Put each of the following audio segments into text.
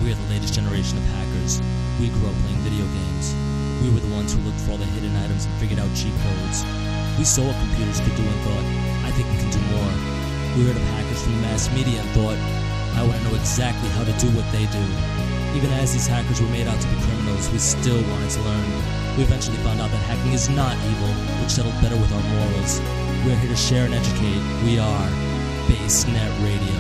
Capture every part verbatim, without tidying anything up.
We are the latest generation of hackers. We grew up playing video games. We were the ones who looked for all the hidden items and figured out cheat codes. We saw what computers could do and thought, I think we can do more. We heard of hackers from the mass media and thought, I want to know exactly how to do what they do. Even as these hackers were made out to be criminals, we still wanted to learn. We eventually found out that hacking is not evil, which settled better with our morals. We're here to share and educate. We are BaseNet Radio.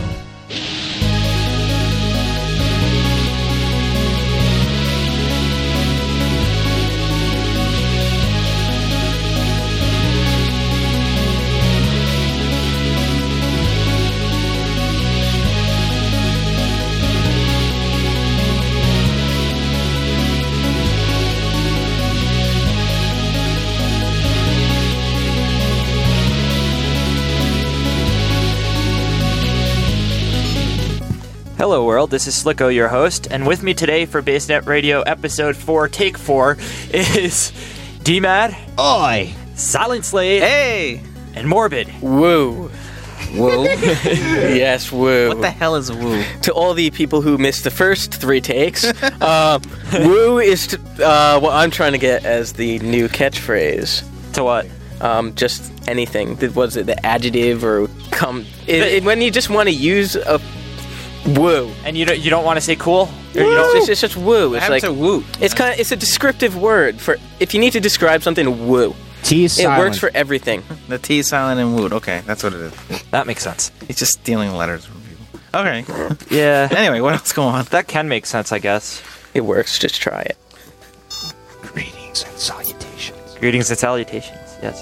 Hello world, this is Slicko, your host, and with me today for BaseNet Radio episode four, take four, is D-Mad. Oi! Silent Slade. Hey! And Morbid. Woo. Woo? Yes, woo. What the hell is woo? To all the people who missed the first three takes, uh, woo is to, uh, what I'm trying to get as the new catchphrase. To what? Um, just anything. The- Was it the adjective or come? It, it, when you just want to use a woo. And you don't, you don't want to say cool? Or Woo. you don't, It's, just, it's just woo. It's I like have to woo. it's kind of it's a descriptive word for if you need to describe something. Woo. T is It silent. works for everything. The T is silent and wooed. Okay, that's what it is. that makes sense. He's just stealing letters from people. Okay. Yeah, Anyway, what else going on? that can make sense, I guess. It works. Just try it. Greetings and salutations. Greetings and salutations, yes.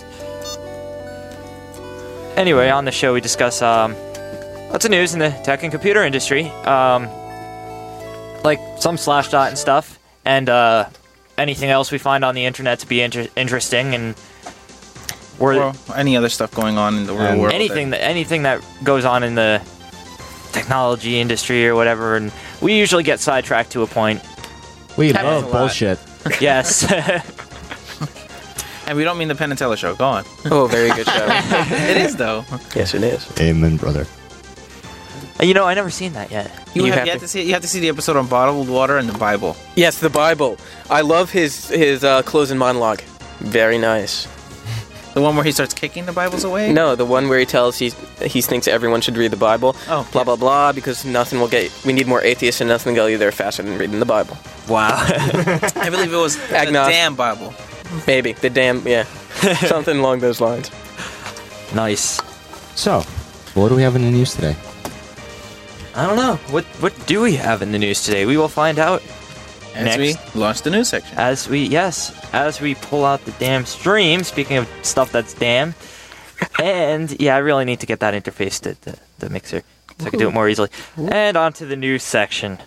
Anyway, on the show we discuss um, lots of news in the tech and computer industry, um, like some Slashdot and stuff, and uh, anything else we find on the internet to be inter- interesting, and we're Or any other stuff going on in the real Um, world. anything that anything that goes on in the technology industry or whatever, and we usually get sidetracked to a point. We Happens a love lot. bullshit. Yes. And we don't mean the Penn and Teller show. Go on. Oh, very good show. It is, though. Yes, it is. Amen, brother. You know, I never seen that yet. You, You have, have you have to- to see. You have to see the episode on bottled water and the Bible. Yes, the Bible. I love his his uh, closing monologue. Very nice. The one where he starts kicking the Bibles away. No, the one where he tells he he thinks everyone should read the Bible. Oh, blah yeah. blah blah. Because nothing will get. We need more atheists, and nothing will get you there faster than reading the Bible. Wow. I believe it was the Agnos. damn Bible. Maybe the damn yeah, something along those lines. Nice. So, what do we have in the news today? I don't know. What what do we have in the news today? We will find out As next. we launch the news section. As we, yes, as we pull out the damn stream, speaking of stuff that's damn. And, yeah, I really need to get that interface to the, the mixer so I can do it more easily. And on to the news section.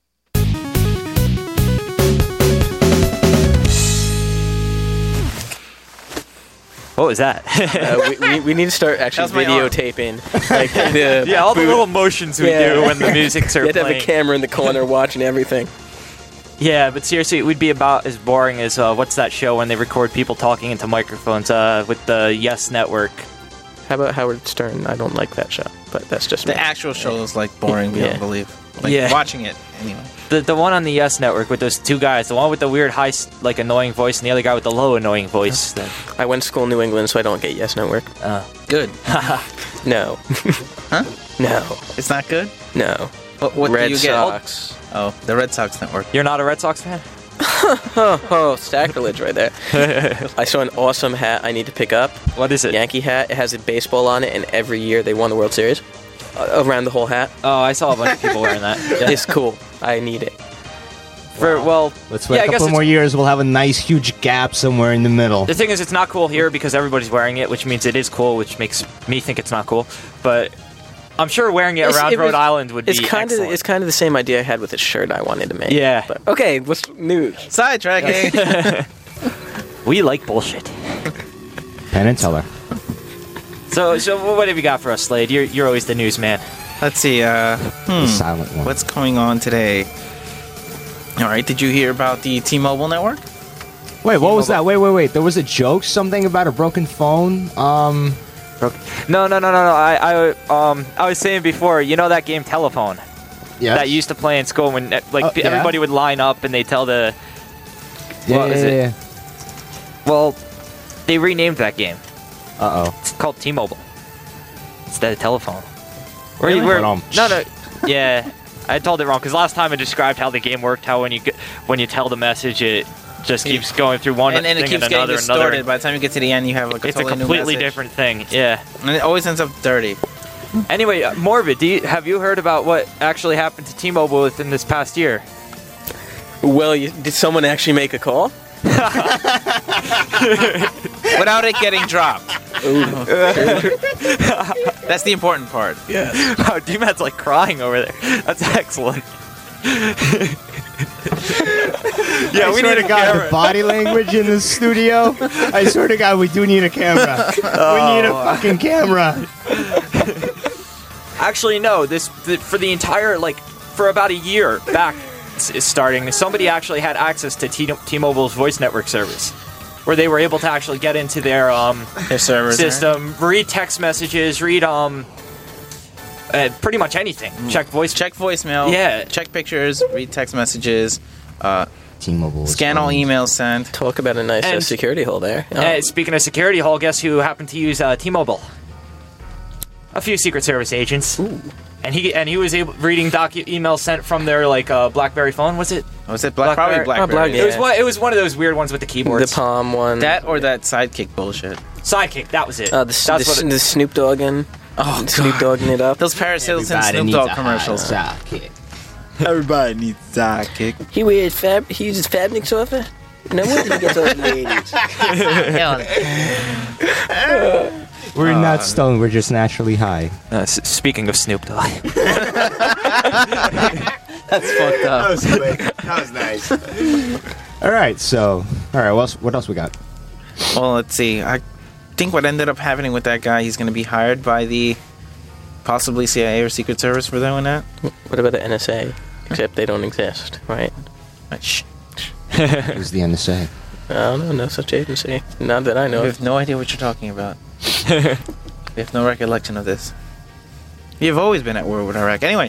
What was that? Uh, we, we, we need to start actually That was my arm. videotaping. Like the yeah, all the boot. little motions we Yeah. do when the music's You are have to have a playing. camera in the corner watching everything. Yeah, but seriously, it would be about as boring as, uh, what's that show when they record people talking into microphones uh, with the Yes Network? How about Howard Stern? I don't like that show, but that's just me. The actual show is like boring. We Yeah. don't believe. Like Yeah. watching it anyway. The the one on the Yes Network with those two guys, the one with the weird high, s- like annoying voice, and the other guy with the low annoying voice. The- I went to school in New England, so I don't get Yes Network. uh, Good. No. Huh? No. It's not good. No. What, what Red do you get? Sox. Oh, the Red Sox network. You're not a Red Sox fan? Oh, oh, sacrilege right there. I saw an awesome hat I need to pick up. What is it? Yankee hat. It has a baseball on it, and every year they won the World Series. Uh, around the whole hat. Oh, I saw a bunch of people wearing that. Yeah. It's cool. I need it. For well, Let's wait yeah, I a guess couple it's- more years. We'll have a nice, huge gap somewhere in the middle. the thing is, it's not cool here because everybody's wearing it, which means it is cool, which makes me think it's not cool. But I'm sure wearing it It's- around it Rhode was- Island would It's be kind of excellent. it's kind of the same idea I had with a shirt I wanted to make. Yeah. But, okay, what's news? Sidetracking. We like bullshit. Penn and Teller. So, so what have you got for us, Slade? You're you're always the newsman. Let's see. Uh, The hmm. silent one. What's going on today? All right. Did you hear about the T-Mobile network? Wait, what was that? Wait, wait, wait. There was a joke, something about a broken phone. Um, No, no, no, no, no. I, I, um, I was saying before. You know that game Telephone? Yes. that used to play in school when like Oh, yeah. everybody would line up and they tell the. Yeah, what yeah, was yeah, it? yeah. Well, they renamed that game. Uh oh. It's called T-Mobile instead of telephone. Really? Where, where, Um, no, no, yeah, I told it wrong because last time I described how the game worked. How when you get, when you tell the message, it just keeps going through one and then thing it keeps and getting another, distorted. another. By the time you get to the end, you have like a It's a totally completely new message. different thing. Yeah. And it always ends up dirty. Anyway, uh, Morbid, do you, have you heard about what actually happened to T-Mobile within this past year? Well, you, did someone actually make a call? Without it getting dropped. That's the important part. Oh, D-Mad's like crying over there. That's excellent. Yeah, I we swear need to a God, camera. the body language in this studio. I swear to God, we do need a camera. We need a fucking camera. Actually, no. This the, for the entire like for about a year back s- is starting. Somebody actually had access to T- T-Mobile's voice network service, where they were able to actually get into their um Their servers. right? system, read text messages, read um uh, pretty much anything. Check voice. Check voicemail. Yeah. Check pictures. Read text messages. Uh, T-Mobile. is scan all owned. emails sent. Talk about a nice uh, And- security hole there. Oh. Uh, speaking of security hole, guess who happened to use uh, T-Mobile? A few Secret Service agents. And he and he was able reading doc emails sent from their like uh, BlackBerry phone. Was it? Was it Black? Blackberry- Probably Oh, BlackBerry. Black- It was Yeah. one. It was one of those weird ones with the the keyboards. Palm one. That or that sidekick bullshit. Sidekick. That was it. Uh, the, That's the, what it- the Snoop Dogging. Oh, Snoop Dogging it up. Those Paris Hilton Everybody Snoop needs Dogg a commercials. hot sidekick. Everybody needs sidekick. He wears fab. He uses Fabnik sofa. No wonder he gets all the ladies. We're not stoned. We're just naturally high. Uh, s- speaking of Snoop Dogg, That's fucked up. was quick. That was nice. All right. So, all right. What else? What else we got? Well, let's see. I think what ended up happening with that guy, he's going to be hired by the possibly C I A or Secret Service for doing that. What about the N S A? Except they don't exist, right? Uh, Shh. Who's the N S A? I don't know. No such agency. Not that I know We of. have no idea what you're talking about. We have no recollection of this. You've always been at war with Iraq. Anyway,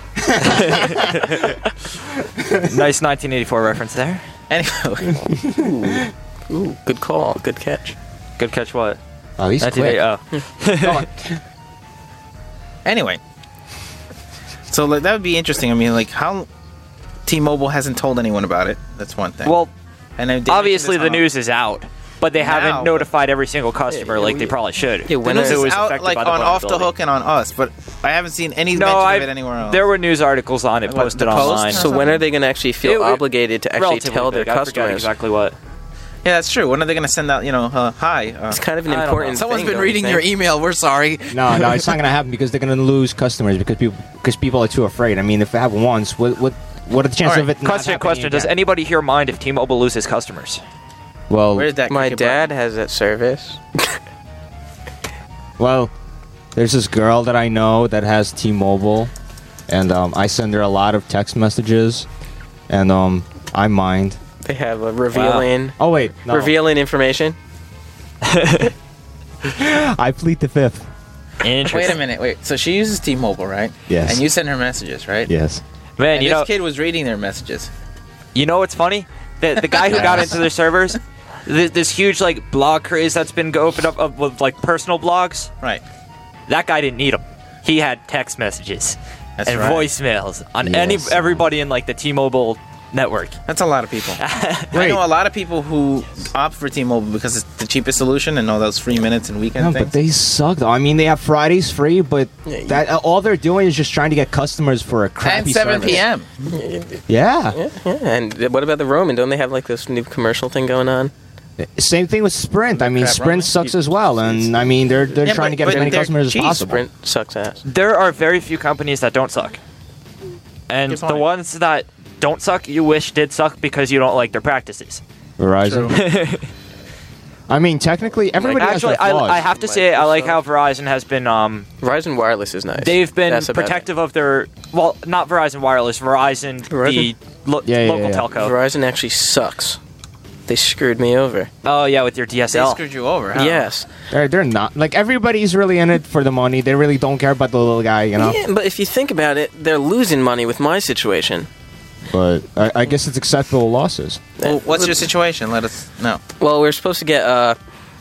nice nineteen eighty-four reference there. anyway, Ooh, good call. Good catch. Good catch. What? Oh, he's nineteen eighty. quick. Oh, anyway. So like, that would be interesting. I mean, like how T-Mobile hasn't told anyone about it. That's one thing. well, and then they obviously the mentioned this news is out, but they haven't Now, notified every single customer Yeah, like we- they probably should. Yeah, on- when the news are- it is was out affected like by the on Off the vulnerability. Hook and on us, but I haven't seen any No, mention I, of it anywhere else. there were news articles on it Like what, posted the Post online. or So when are they going to actually feel It- it- obligated to actually Relatively tell their big. I forget customers? exactly what. yeah, that's true. When are they going to send out? You know, uh, hi. Uh, It's kind of an I don't know. important. someone's thing, been don't you reading your think? email. We're sorry. No, no, it's not going to happen because they're going to lose customers because people because people are too afraid. I mean, if it happened once, what what what are the chances All of right, it? not Question, happening question. Does again? anybody here mind if T-Mobile loses customers? Well, Where's that? My kick dad button? has that service. well, there's this girl that I know that has T-Mobile, and um, I send her a lot of text messages, and um, I mind. They have a revealing, Oh wait, no. revealing information. I plead the fifth. Interesting. Wait a minute. Wait. So she uses T-Mobile, right? Yes. And you send her messages, right? Yes. Man, And you this know, kid was reading their messages. you know what's funny? The the guy who got into their servers, this, this huge like blog craze that's been go opened up of, with like personal blogs. Right. That guy didn't need them. He had text messages That's and right. voicemails on any Yes. everybody in like the T-Mobile network. That's a lot of people. I Wait. know a lot of people who opt for T-Mobile because it's the cheapest solution and all those free minutes and weekend No, things. but they suck. Though. I mean, they have Fridays free, but Yeah, that uh, all they're doing is just trying to get customers for a crappy and seven service. p.m. Yeah. Yeah, yeah. And th- what about the roaming? Don't they have like this new commercial thing going on? Same thing with Sprint. I mean, Crap, Sprint Roman. sucks as well, and I mean, they're they're Yeah, trying but- to get as but many they're customers cheap. as possible. Sprint sucks ass. There are very few companies that don't suck, and Good the point. ones that don't suck, you wish did suck because you don't like their practices. Verizon. I mean, technically, everybody Actually, has their flaws. I, I have to say I like how Verizon has been. Um, Verizon Wireless is nice. they've been That's about it. protective of their. Well, not Verizon Wireless. Verizon, Verizon? the lo- Yeah, yeah, local yeah. telco. Verizon actually sucks. They screwed me over. Oh yeah, with your D S They L. screwed you over. How? Yes. They're they're not like everybody's really in it for the money. They really don't care about the little guy, you know. Yeah, but if you think about it, they're losing money with my situation. But I, I guess it's acceptable losses. Well, what's your situation? Let us know. Well, we're supposed to get uh,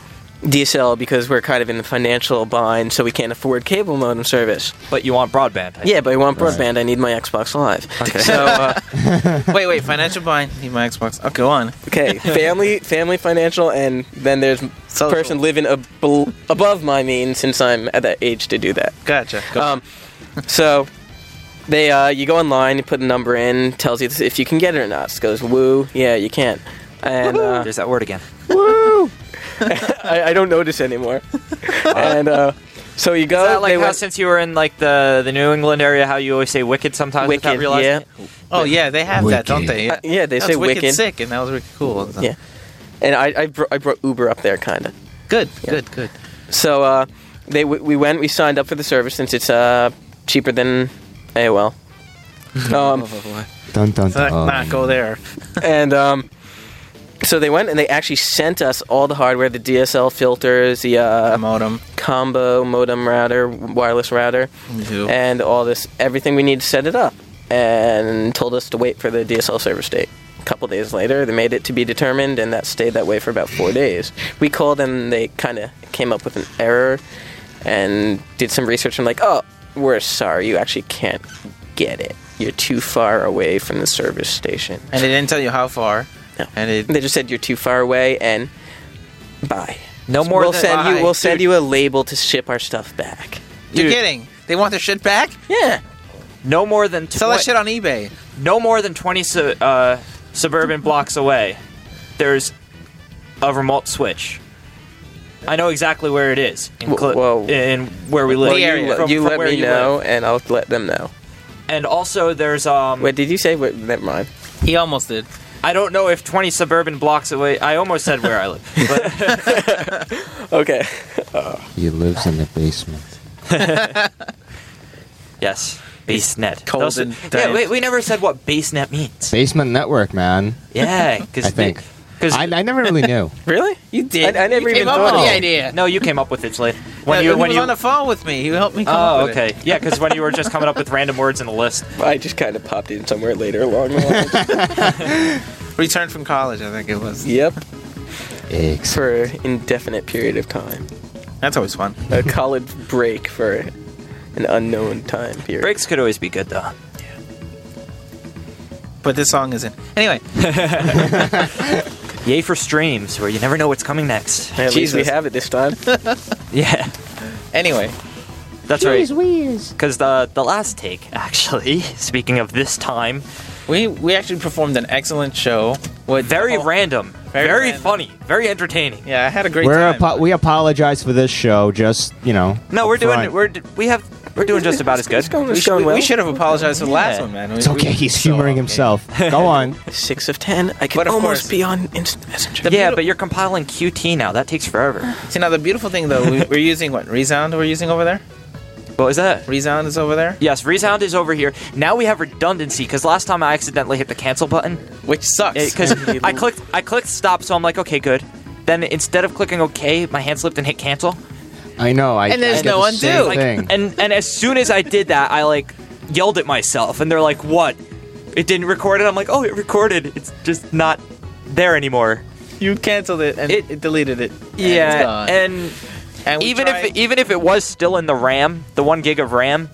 D S L because we're kind of in the financial bind, so we can't afford cable modem service. But you want broadband. I Yeah, but I want Right. broadband. I need my Xbox Live. Okay. So, uh, Wait, wait. Financial bind. Need my Xbox. Oh, go on. okay, family, family, financial, and then there's Social. person living ab- above my means since I'm at that age to do that. Gotcha. Go. Um, so they, uh, you go online, you put a number in, tells you if you can get it or not. It goes, woo, yeah, you can. And uh, There's that word again. Woo! I, I don't notice anymore. and uh, so you go. Is that like they how went- since you were in like the, the New England area, how you always say wicked sometimes without Wicked, realizing yeah. it? oh yeah, they have that, don't Wicked. they? Uh, yeah, they That's say wicked, wicked. sick, and that was wicked cool. Yeah. And I I, br- I brought Uber up there, kind of. Good. Good. Good. So uh, they w- we went, we signed up for the service since it's uh, cheaper than A O L. Um, Dun dun So dun. not go there. and um, so they went and they actually sent us all the hardware, the D S L filters, the A uh, modem. combo modem router, wireless router, Too. and all this, everything we need to set it up, and told us to wait for the D S L service date. A couple days later, they made it to be determined, and that stayed that way for about four days. We called them, they kind of came up with an error, and did some research, and like, oh, we're sorry, you actually can't get it. You're too far away from the service station. And they didn't tell you how far. No. And it. They just said you're too far away, and bye. No more We'll than send Bye. you. We'll send Dude. you a label to ship our stuff back. You're Dude. kidding. They want their shit back? Yeah. no more than tw- Sell that shit on eBay. no more than twenty su- uh, suburban blocks away. There's a remote switch. I know exactly where it is in, cl- Whoa. in where we live. Well, you, area. le- From- you from let where me you know, live. and I'll let them know. And also, there's um. Wait, did you say? Wait, never mind. He almost did. I don't know if twenty suburban blocks away. I almost said where I live, but Okay. He lives in the basement. yes, BaseNet. cold Those- and yeah, damp. wait, we never said what BaseNet means. Basement network, man. Yeah, because I think. because I, I never really knew. Really? You did. I- I never you even came up thought with of the it. idea. no, you came up with it, Slade. When Yeah, you he when was you on the phone with me. He helped me come oh up with it. okay yeah, because when you were just coming up with random words in the list. I just kind of popped in somewhere later along the line. Returned from college, I think it was. Yep. Eggs. For an indefinite period of time. That's always fun. A college break for an unknown time period. Breaks could always be good though. But this song isn't. Anyway, Yay for streams where you never know what's coming next. At least we Jesus. have it this time. Yeah, anyway. that's right. Because the the last take, actually, speaking of this time, We we actually performed an excellent show. With very oh, random, very very, random. funny, very entertaining. Yeah, I had a great We're time. apo- we apologize for this show. Just you know. No, we're doing upfront. we're d- we have we're doing just about as good. It's going, we, it's should, going we, well. we should have apologized for the last Yeah. one, man. We- It's okay. we- He's so humoring okay. himself. Go on. Six of ten. I But could of almost course- be on Instant Messenger. The Yeah, beauti- but you're compiling Q T now. That takes forever. See, now the beautiful thing though, we, we're using what Resound. We're using over there. What was that? Resound is over there, Yes, Resound is over here. Now we have redundancy because last time I accidentally hit the cancel button which sucks. because I clicked I clicked stop, so I'm like, okay, good. Then instead of clicking OK, my hand slipped and hit cancel. I know. I, And there's I did no the undo. same Like, thing. And and as soon as I did that, I like yelled at myself, and they're like, "What? It didn't record it?" I'm like, "Oh, it recorded. It's just not there anymore." you canceled it and it, It- deleted it. and it's Yeah, gone. and And we even tried- if even if it was still in the RAM, the one gig of RAM,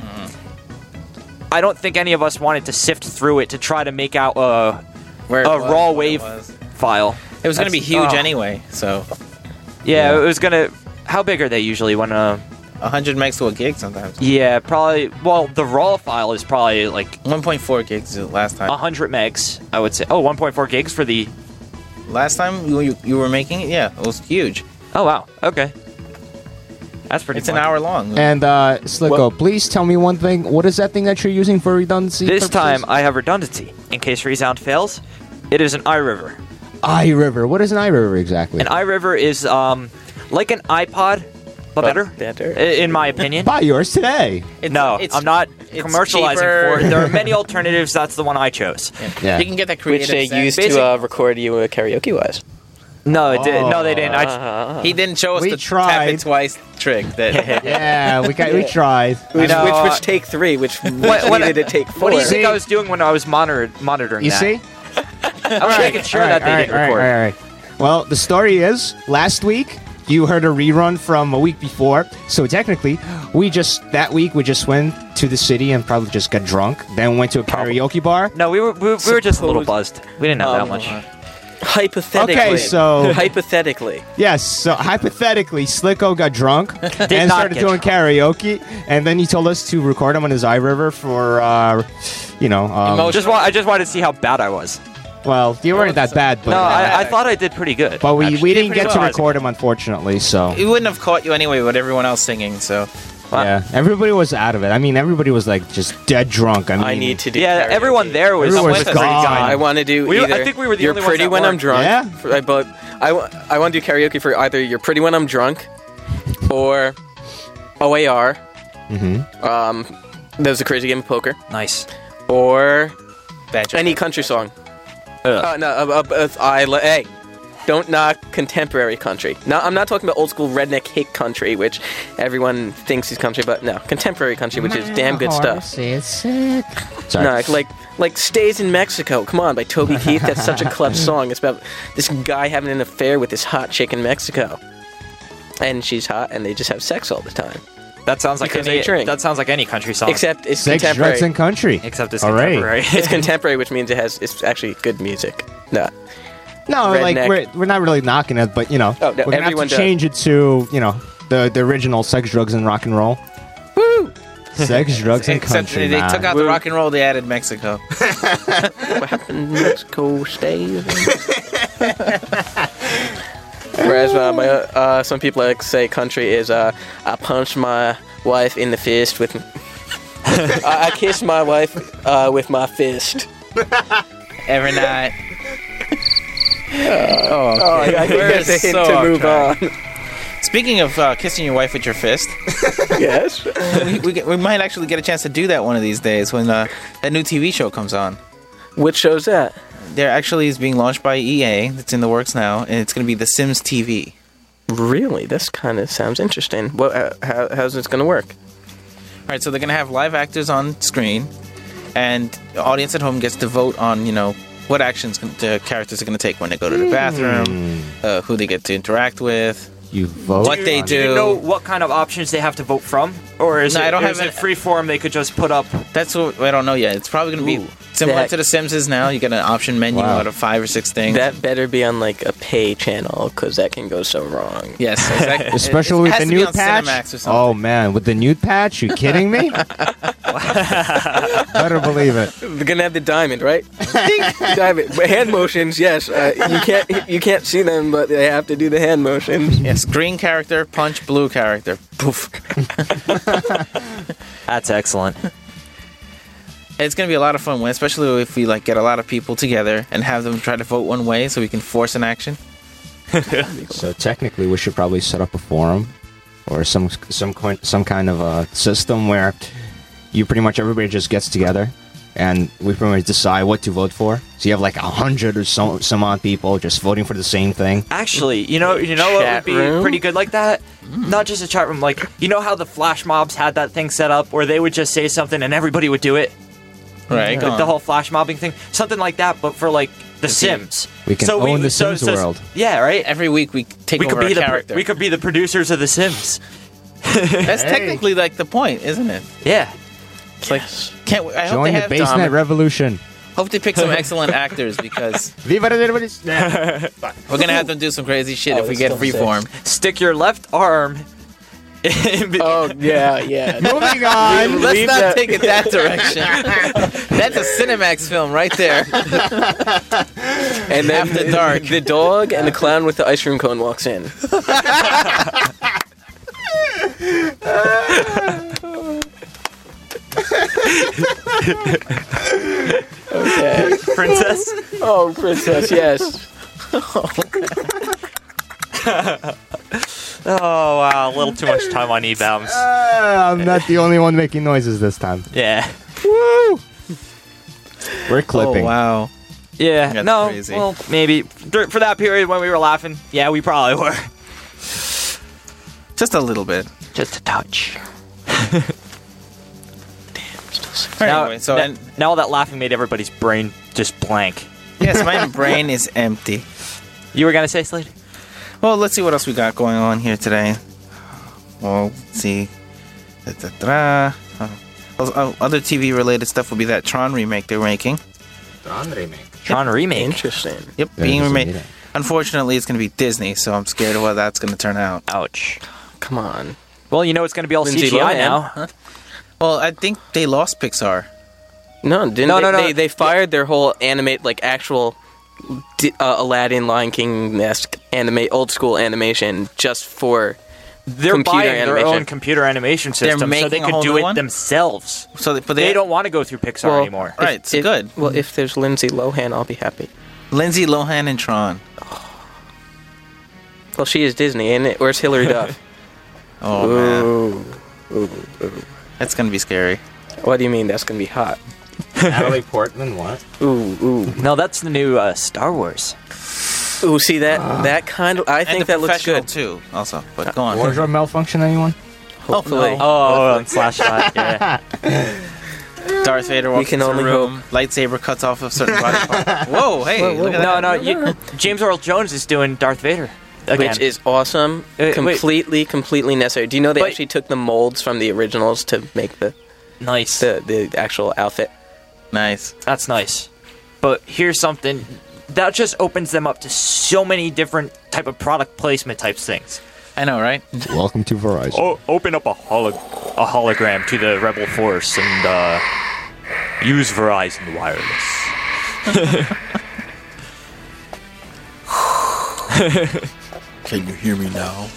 I don't think any of us wanted to sift through it to try to make out a Where it a was, raw what wave It was, file. it was going to be That's- huge oh. anyway. So Yeah, Yeah. it was gonna. How big are they usually? When uh, one hundred megs to a gig sometimes. yeah, probably. Well, the raw file is probably like one point four gigs the last time. one hundred megs. I would say. Oh, one point four gigs for the. Last time you, you you were making it, yeah, it was huge. Oh wow. Okay. That's pretty. It's an fun. hour long. And uh, Slicko, Well- please tell me one thing. What is that thing that you're using for redundancy? This purposes? time I have redundancy in case Resound fails. It is an iRiver. iRiver. What is an iRiver exactly? An iRiver is um like an iPod, but better, better. i- in my opinion. Buy yours today. It's- no, it's- I'm not it's commercializing cheaper. for it. There are many alternatives. That's the one I chose. Yeah. Yeah. You can get that Which creative. they sound. use Basic- to uh, record you uh, karaoke wise. No, it did. No, they didn't. I, Uh, He didn't show us We the tap tried. it twice trick. That Yeah, we got, we tried. which, know, which uh, was take three, which, which what- needed to take four. what do you think See? I was doing when I was monitor- monitoring You that? see? I was making sure that they didn't all right, record. all right, all right. Well, the story is last week you heard a rerun from a week before, so technically we just that week we just went to the city and probably just got drunk, then went to a karaoke bar. No, we were we, we were just a little Suppose- buzzed. We didn't have Um, that much. Hypothetically. Okay, so- hypothetically. Yes, so hypothetically, Slicko got drunk and not started get doing drunk. karaoke, and then he told us to record him on his iRiver for, uh, you know, um, Emotion. Just want, I just wanted to see how bad I was. well, you weren't that bad, but No, I, I bad. thought I did pretty good. but we, we actually. didn't Pretty get to well. record him, unfortunately. So he wouldn't have caught you anyway with everyone else singing. So yeah, everybody was out of it. I mean, everybody was like just dead drunk. I mean, I need to do Yeah, karaoke. everyone there was. Everyone was pretty gone. good. I want to do We- I either. think we were the You're only ones pretty that when I'm weren't. drunk. Yeah? For- I, but I, wa- I want to do karaoke for either You're Pretty When I'm Drunk or O A R. Mhm. Um, there's a crazy game of poker. Nice. Or bad joke. any country song. Ugh. Uh, no, uh, uh, uh, I li- hey, don't knock contemporary country. No, I'm not talking about old school redneck hick country, which everyone thinks is country, but no, contemporary country, which is damn good stuff. It's sick. Sorry. No, like like Stays in Mexico. Come on, by Toby Keith. That's such a clutch song. It's about this guy having an affair with this hot chick in Mexico, and she's hot, and they just have sex all the time. That sounds like Because any. they drink. That sounds like any country song. Except it's Sex, contemporary. drugs, and country. Except it's All right. contemporary. It's contemporary, which means it has it's actually good music. No, No, like redneck. we're we're not really knocking it, but you know, Oh, no, we're gonna have everyone to does. change it to you know the the original sex, drugs, and rock and roll. woo! Sex, drugs, and Except country. they man. took out the Woo. rock and roll. They added Mexico. What happened in Mexico stays. Whereas uh, my, uh, some people like say country is uh, I punched my wife in the fist with. I, I kissed my wife uh, with my fist. Every night. Oh, I, I think We're that's a hint so to off move track. on. Speaking of uh, kissing your wife with your fist, Yes. we, we, get, we might actually get a chance to do that one of these days when uh, that new T V show comes on. Which show's that? There actually is being launched by E A. It's in the works now, and it's going to be The Sims T V. Really? This kind of sounds interesting. What? Uh, how, how's this going to work? All right, so they're going to have live actors on screen, and the audience at home gets to vote on, you know, what actions con- the characters are going to take when they go to the bathroom, uh, who they get to interact with. You vote. What they on do. it. Do you know what kind of options they have to vote from, or is No, it, I don't or have is an- it free form? They could just put up. That's what I don't know yet. It's probably going to Ooh. be similar That- to The Sims is now. You get an option menu Wow. out of five or six things. That better be on like a pay channel, because that can go so wrong. yes, exactly. Especially It- it with has the to be nude on patch. Cinemax or something. Oh man, with the nude patch, you kidding me? Better believe it. They're gonna have the diamond, right? Ding! Diamond. But hand motions, yes. Uh, you can't you can't see them, but they have to do the hand motions. Yes, green character, punch, blue character. Poof. That's excellent. It's gonna be a lot of fun, especially if we like get a lot of people together and have them try to vote one way, so we can force an action. So technically, we should probably set up a forum or some some coin- some kind of a system where you pretty much everybody just gets together and we pretty much decide what to vote for. So you have like a hundred or so some odd people just voting for the same thing. Actually, you know, you know what would Chat be room? pretty good like that? Not just a chat room, like you know how the flash mobs had that thing set up where they would just say something and everybody would do it. Right. go Like the on. whole flash mobbing thing, something like that, but for like The Sims. We can own the Sims world. Yeah, right. Every week we take We over could be a the pro- character. we could be the producers of The Sims. That's Hey. technically like the point, isn't it? Yeah. It's like can't. I hope Join they the have Basenet Dom. revolution. Hope they pick some excellent actors because Viva la revolution. we're gonna have them do some crazy shit Oh, if we it's get still freeform. Stick your left arm. in be- Oh yeah, yeah. Moving on. Let's Leave not that- take it that direction. That's a Cinemax film right there. And then After the, dark. the dog and the clown with the ice cream cone walks in. Okay. Princess. Oh, princess, yes. Oh wow, a little too much time on E-bounds. Uh, I'm not the only one making noises this time. Yeah. Woo! We're clipping. Oh wow. Yeah, That's no, crazy. well, maybe Dur- for that period when we were laughing. Yeah, we probably were. Just a little bit. Just a touch. Anyway, so now, and, now all that laughing made everybody's brain just blank. yes, my brain is empty. You were gonna say, Slade? Well, let's see what else we got going on here today. Well, let's see. Da, da, da. Uh, other T V related stuff will be that Tron remake they're making. Tron remake. Tron remake. Interesting. Yep, Very being remade. disappointing. Unfortunately, it's going to be Disney, so I'm scared of how that's going to turn out. Ouch. Come on. Well, you know it's gonna be all Lindsay C G I Lohan. now. Huh? Well, I think they lost Pixar. No, didn't No, they, no, no. They, they fired their whole animate, like actual di- uh, Aladdin, Lion King-esque animate, old school animation just for They're computer buying animation. their own computer animation system, so making they a could whole do new it one? themselves. So, they, but They they, don't want to go through Pixar Well, anymore. Right, it's If- good. Well, if there's Lindsay Lohan, I'll be happy. Lindsay Lohan and Tron. Well, she is Disney, ain't it? Where's Hilary Duff? Oh man, Ooh. Ooh, ooh. that's going to be scary. What do you mean? That's gonna be hot. Natalie Portman, what? Ooh, ooh, No, that's the new uh, Star Wars. ooh. See that? That kind of. I And think the that looks Professional, good. too, also. But go on. Wardrobe malfunction, anyone? Hopefully. no. Oh, and Slash Shot, yeah. Darth Vader walks can into only the room, lightsaber cuts off a certain body part. Whoa, hey, Whoa, whoa, look at No, that. no, you, James Earl Jones is doing Darth Vader again. Which is awesome. Uh, wait. completely, completely necessary. Do you know they But- actually took the molds from the originals to make the nice. the, the actual outfit? Nice. That's nice. But here's something that just opens them up to so many different type of product placement types things. I know, right? Welcome to Verizon. Oh, open up a holo- a hologram to the Rebel Force and uh, use Verizon Wireless. Can you hear me now?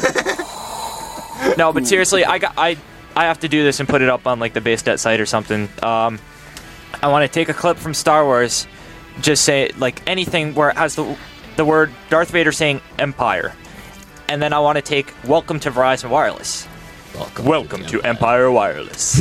No, but seriously, I got I I have to do this and put it up on like the BaseNet site or something. Um, I want to take a clip from Star Wars, just say like anything where it has the the word Darth Vader saying Empire, and then I want to take Welcome to Verizon Wireless. Welcome, Welcome to Empire Wireless.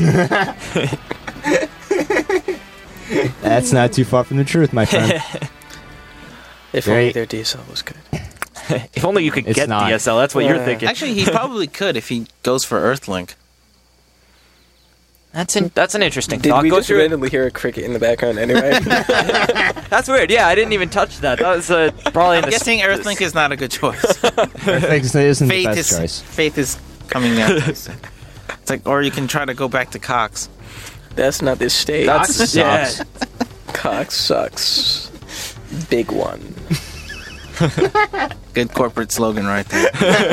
That's not too far from the truth, my friend. If Very- only their D S L was good. If only you could It's get not. D S L. That's what you're Yeah. thinking. Actually, he probably could if he goes for Earthlink. That's an that's an interesting Did thought. we Go just through it. randomly hear a cricket in the background anyway? That's weird. Yeah, I didn't even touch that. That was uh, probably in I'm the guessing Earthlink is not a good choice. Earthlink isn't the Faith best is choice. Faith is coming down. It's like, or you can try to go back to Cox. That's not this stage. That's Cox yeah. sucks. Cox sucks. Big one. Good corporate slogan right there.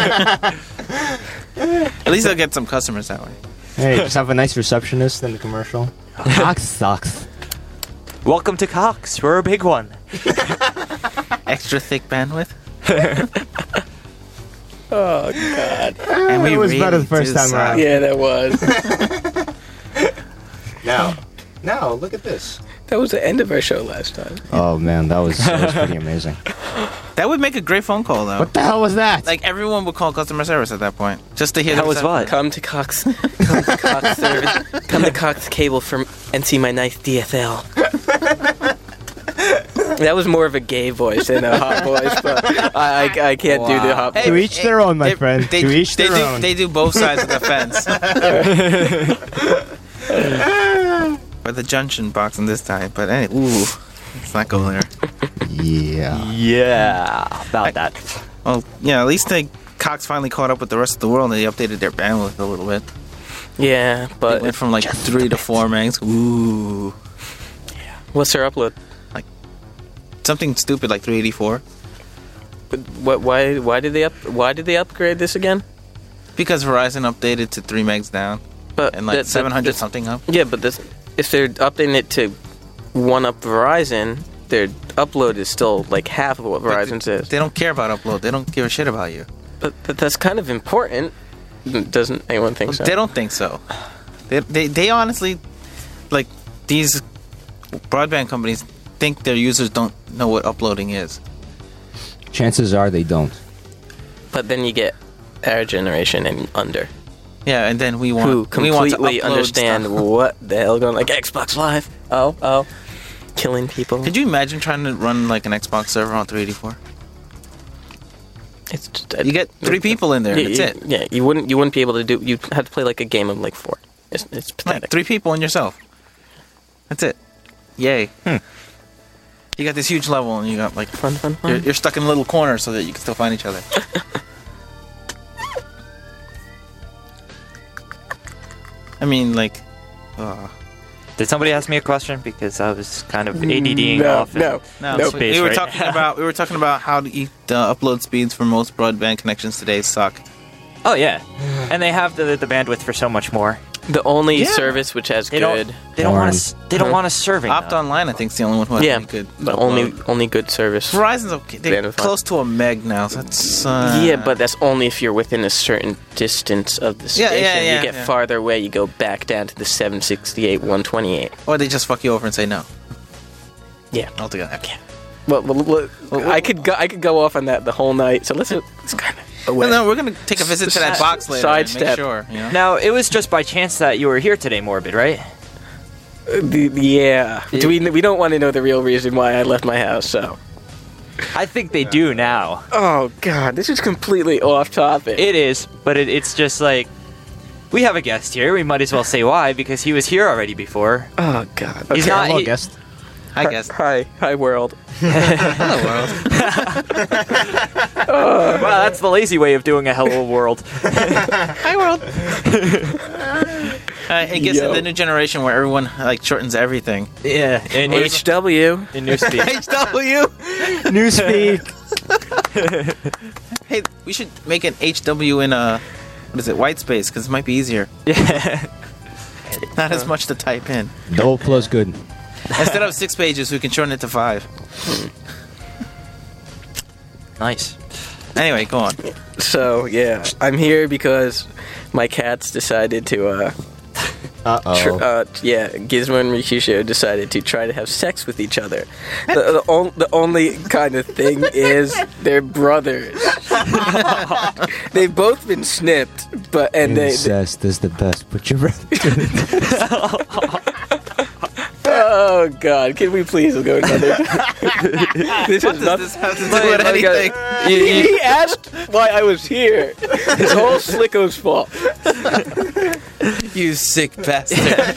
At least they'll get some customers that way. Hey, just have a nice receptionist in the commercial. Cox sucks. Welcome to Cox. We're a big one. Extra thick bandwidth. Oh god. And we it was better the really first do time suck. around. Yeah, that was. Now, now, look at this. That was the end of our show last time. Oh man, that was, that was pretty amazing. That would make a great phone call, though. What the hell was that? Like everyone would call customer service at that point, just to hear. That the was reception. what? Come to Cox. Come to Cox service. Come to Cox Cable for and see my nice D S L. That was more of a gay voice than a hot voice, but I, I, I can't do the Wow. hot Hey, voice. To each their own, my they- friend. They, to each they their do, own. They do both sides of the fence. Or the junction box in this time, but anyway, ooh, let's not go there. yeah. Yeah, about that. Well, yeah, at least they Cox finally caught up with the rest of the world and they updated their bandwidth a little bit. Yeah, It but went from like three to four megs. Ooh, what's their upload? something stupid like three eighty-four. But what? Why? Why did they up? Why did they upgrade this again? Because Verizon updated to three megs down But and like that- that- seven hundred that's- something up. Yeah, but this, if they're updating it to one up Verizon, their upload is still like half of what Verizon But says. They don't care about upload. They don't give a shit about you. But, but that's kind of important. Doesn't anyone think so? They don't think so. They, they, they honestly, like, these broadband companies think their users don't know what uploading is. Chances are they don't. But then you get our generation and under, Yeah, and then we want who we want to completely upload understand stuff. what the hell going like Xbox Live. Oh, oh, killing people. Could you imagine trying to run like an Xbox server on three eighty-four? It's just, You get three people in there. Yeah, That's you, it. Yeah, you wouldn't you wouldn't be able to do. You would have to play like a game of like four. It's, it's pathetic. Right, three people and yourself. That's it. Yay. Hmm. You got this huge level, and you got like Fun, fun, fun. you're, you're stuck in a little corner so that you can still find each other. I mean, like, uh, Did somebody ask me a question? Because I was kind of ADDing no, off. in no. no, no so space, we were right? talking about we were talking about how to eat, uh, upload speeds for most broadband connections today suck. Oh yeah, and they have the the bandwidth for so much more. The only Yeah. service which has They good. don't. They don't want Porn. us. They don't want us serving. Opt though. Online, I think, is the only one who has Yeah, any good. the upload. only only good service. Verizon's okay. They're Bandwidth. close to a meg now, so that's. Uh, Yeah, but that's only if you're within a certain distance of the Yeah, station. yeah, yeah, you get yeah. farther away, you go back down to the seven sixty-eight, one twenty-eight. or they just fuck you over and say no Yeah. altogether. Well, well, well, I could go. I could go off on that the whole night. So let's. It's kind of away. Well, no, we're gonna take a visit to that Side- box later. and sidestep. Make sure. You know? Now it was just by chance that you were here today, Morbid, right? Uh, the- yeah. Do we? We don't want to know the real reason why I left my house. So. I think they do now. Oh God, this is completely off topic. It is, but it, it's just like we have a guest here. We might as well say why because he was here already before. oh God. He's Okay. not. Hello, he- guest. I guess. Hi, hi, world. Hello, world. Wow, that's the lazy way of doing a hello world. Hi, world. Uh, I guess Yo. in the new generation where everyone like shortens everything. Yeah, in H W. in newspeak. H W. Newspeak. Hey, we should make an H W in a what is it, white space? Because it might be easier. Yeah. Not as much to type in. Double plus good. Instead of six pages, we can shorten it to five. Nice. Anyway, go on. So yeah, I'm here because my cats decided to. Uh, Uh tr- oh. uh, yeah, Gizmo and Rikishi decided to try to have sex with each other. The, the, on, the only kind of thing is they're brothers. They've both been snipped, but and they. Incest is the best. Put your Oh God! Can we please go another? This is not. This has to do Wait, with let me go. anything. You- you- he asked why I was here. It's all Slicko's fault. You sick bastard.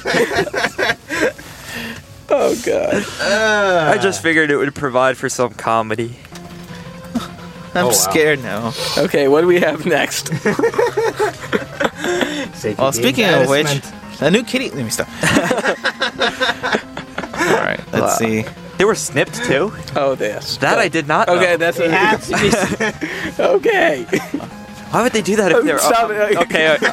Oh God! I just figured it would provide for some comedy. I'm Oh, wow. scared now. Okay, what do we have next? Well, speaking of which, a new kitty. Let me stop. All right, let's Wow. see. They were snipped too. Oh, this. That I did not know. Okay, that's a, okay. Why would they do that if they're Stop it. okay? uh,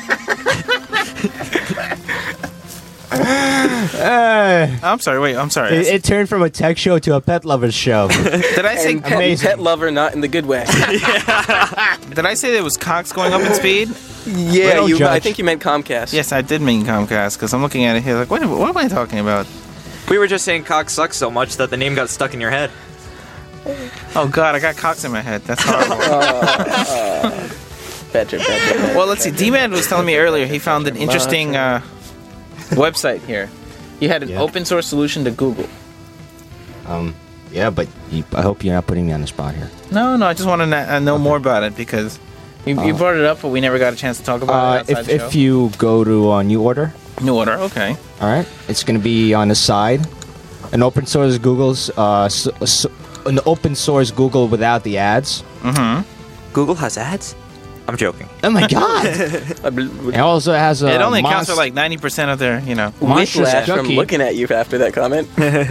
Uh, I'm sorry. Wait, I'm sorry. it, it turned from a tech show to a pet lovers show. Did I say? And pet, Amazing. pet lover, not in the good way. Did I say there was Cox going up in speed? Yeah, don't you. I judge. think you meant Comcast. Yes, I did mean Comcast because I'm looking at it here like, what, what am I talking about? we were just saying cock sucks so much that the name got stuck in your head. Oh God, I got Cox in my head. That's horrible. Better, better, better. Well, let's see. D-Man was telling me earlier he found an interesting uh, website here. He had an Yeah. open source solution to Google. Um, yeah, but you, I hope you're not putting me on the spot here. No, no, I just want to kn- uh, know more about it because you, you Uh, brought it up, but we never got a chance to talk about Uh, it outside if the show. if you go to uh, New Order, New Order, okay. all right, it's going to be on the side. An open source Google's uh, s s an open source Google without the ads. Mm-hmm. Google has ads. I'm joking. Oh my god! It also has a It only accounts for monst- like ninety percent of their, you know. monstrous Whiplash from junkie. looking at you after that comment.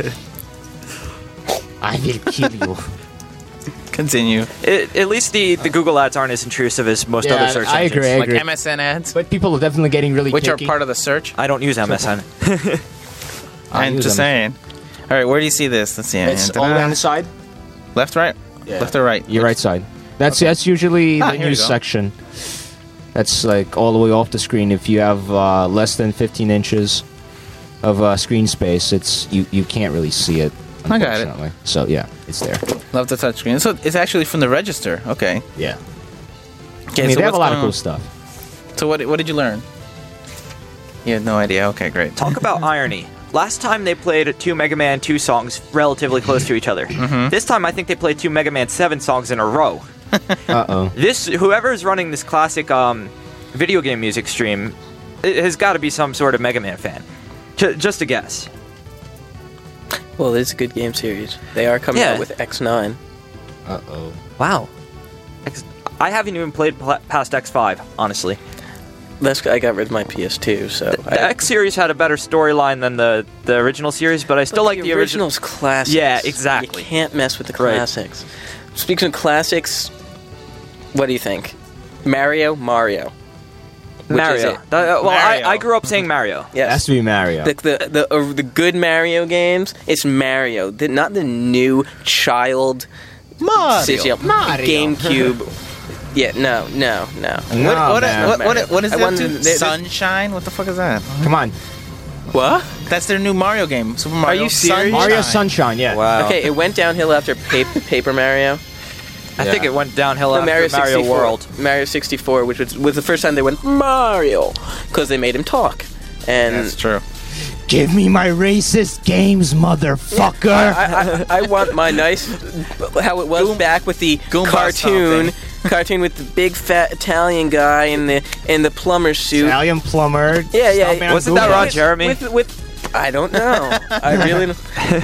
I will kill you. Continue. It, at least the, the Google ads aren't as intrusive as most Yeah, other search I engines. agree, I Like agree. M S N ads, But people are definitely getting really which are picky. part of the search. I don't use M S N. I I'm use just them. saying. All right, where do you see this? Let's see. It's Da-da. all the way on the side. Left, right? Yeah. Left or right? Your right side. That's that's usually Ah, the here you news go. section. That's like all the way off the screen. If you have uh, less than fifteen inches of uh, screen space, it's you, you can't really see it. I got it. Unfortunately. So yeah, it's there. Love the touchscreen. So it's actually from the register. Okay. Yeah. Okay. I mean, so they have a what's lot of going cool on? stuff. So what what did you learn? You had no idea. Okay, great. Talk about irony. last time they played two Mega Man two songs relatively close to each other. Mm-hmm. This time I think they played two Mega Man seven songs in a row. Uh-oh. This whoever is running this classic um, video game music stream it has got to be some sort of Mega Man fan. J- just a guess. Well, it's a good game series. They are coming Yeah. out with X nine. Uh-oh. Wow. X- I haven't even played pl- past X five, honestly. That's I got rid of my P S two, so The, I, the X series had a better storyline than the, the original series, but I still like the original. original's classics. Yeah, exactly. You can't mess with the Right. classics. Speaking of classics, what do you think? Mario, Mario. Which Mario. is it? The- uh, well, Mario. I, I grew up saying Mario. It has Yes. to be Mario. The the the, uh, the good Mario games. It's Mario, the, not the new child Mario. Sigil- Mario. GameCube. Yeah, no, no, no. What, No, what, man. what, what, what is I that? wanted- to- they- they- Sunshine? What the fuck is that? Come on. What? That's their new Mario game. Super Mario. you serious? Sunshine. Mario Sunshine, yeah. Wow. Okay, it went downhill after Paper, Paper Mario. I think Yeah. it went downhill No, after Mario Mario, sixty-four. World. Mario sixty-four, which was, was the first time they went Mario, because they made him talk. And That's true. Give me my racist games, motherfucker. I, I, I want my nice, how it was Goom- back with the Goomba cartoon, cartoon with the big fat Italian guy in the in the plumber suit. Italian plumber. Yeah, yeah. Stomping on Wasn't that Google. Ron Jeremy? With, with, I don't know. I really.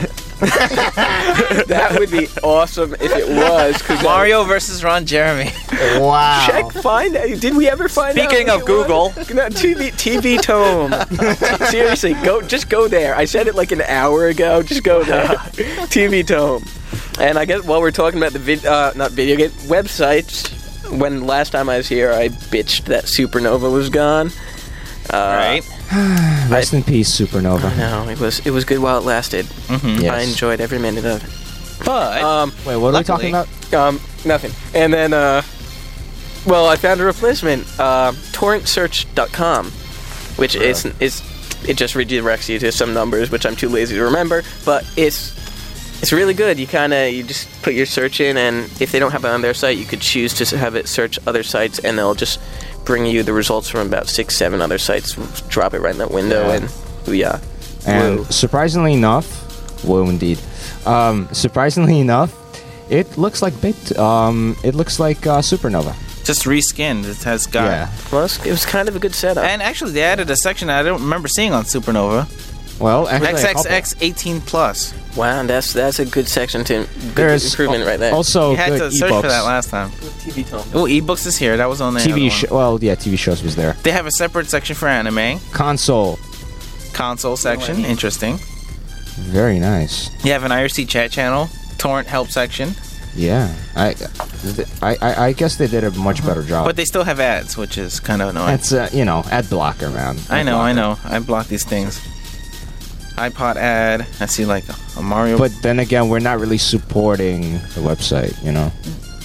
That would be awesome if it was. 'cause Mario versus Ron Jeremy. Wow. Check, find out. Did we ever find out? Speaking who of it Google. was? No, T V, T V Tome. Seriously, go, just go there. I said it like an hour ago. Just go there. T V Tome. And I guess while we're talking about the vid, uh, not video game websites, when last time I was here, I bitched that Supernova was gone. Uh, Right? Rest in peace, Supernova. No, it was it was good while it lasted. Mm-hmm. Yes. I enjoyed every minute of it. But Um, Wait, what are we talking Luckily- about? Um, nothing. And then, uh, well, I found a replacement, uh, torrent search dot com, which is, is, it just redirects you to some numbers, which I'm too lazy to remember, but it's, it's really good. You kind of, you just put your search in, and if they don't have it on their site, you could choose to have it search other sites, and they'll just bring you the results from about six, seven other sites, drop it right in that window, Yeah. and booyah. And Whoa. surprisingly enough, whoa, indeed. Um, surprisingly enough, it looks like bit. Um, it looks like uh, Supernova. just reskinned. It has got. Yeah. Well, it's- it was kind of a good setup. And actually, they added a section I don't remember seeing on Supernova. Well, actually, a X X couple. X eighteen plus. Wow, that's that's a good section to good There's improvement right there. Also, You had good to search ebooks. for that last time. T V tone. Oh, ebooks is here. That was on the T V other show. one. Well, yeah, T V shows was there. They have a separate section for anime, Console, console section. Interesting. very nice. You have an I R C chat channel, torrent help section, Yeah, I, I, I, I guess they did a much better job. but they still have ads, which is kind of annoying. That's uh, you know, ad blocker, man. I Ad know, I blocker. know. I block these things. iPod ad. I see like a, a Mario. But then again, we're not really supporting the website, you know,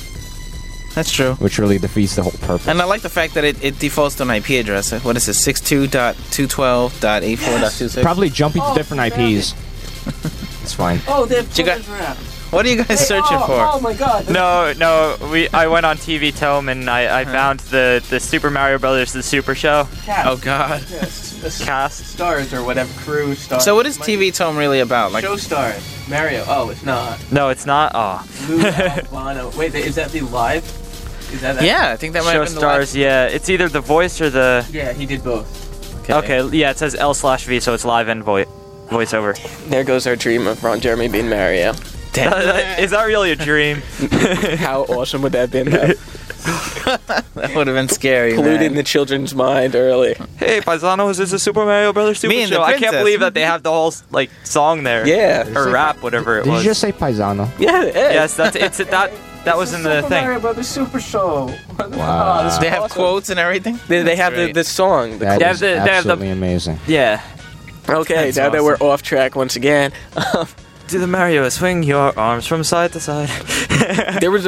that's true. which really defeats the whole purpose. And I like the fact that it, it defaults to an I P address. What is it? sixty-two dot two twelve dot eighty-four dot twenty-six Probably jumping to Oh, different I Ps. It's fine. Oh, they have You got- Plymouth Rap. What are you guys searching oh, for? Oh my god. No, no. We I went on T V Tome and I, I found the, the Super Mario Brothers the Super Show Cast. Oh God. Yes, cast. stars or whatever crew stars. So what is T V Tome really about? Like, Show stars. Mario. Oh, it's not. No, it's not. Oh, Lou Albano. Wait, is that the live? Is that that? yeah, I think that might Show have been stars. Yeah, it's either the voice or the. Yeah, he did both. Okay, yeah, it says L slash V, so it's live and vo- voiceover. There goes our dream of Ron Jeremy being Mario. The last. Is that really a dream? How awesome would that have been? Though? That would have been scary. Polluting man. the children's mind early. Hey, paisanos, is this a Super Mario Brothers Super Me and the Show? I can't princess. believe that they have the whole like song there. Yeah. Or rap, whatever it Did you was. just say paisano? Yeah. It is. Yes, that's it's that. That was in the thing. Brothers Super Show. Wow. They have quotes and everything. They, they have the, Great. the song. The That They have is the- they have the- absolutely amazing. Yeah. Okay, That's now that awesome. we're off track once again, Do the Mario swing your arms from side to side? there was a.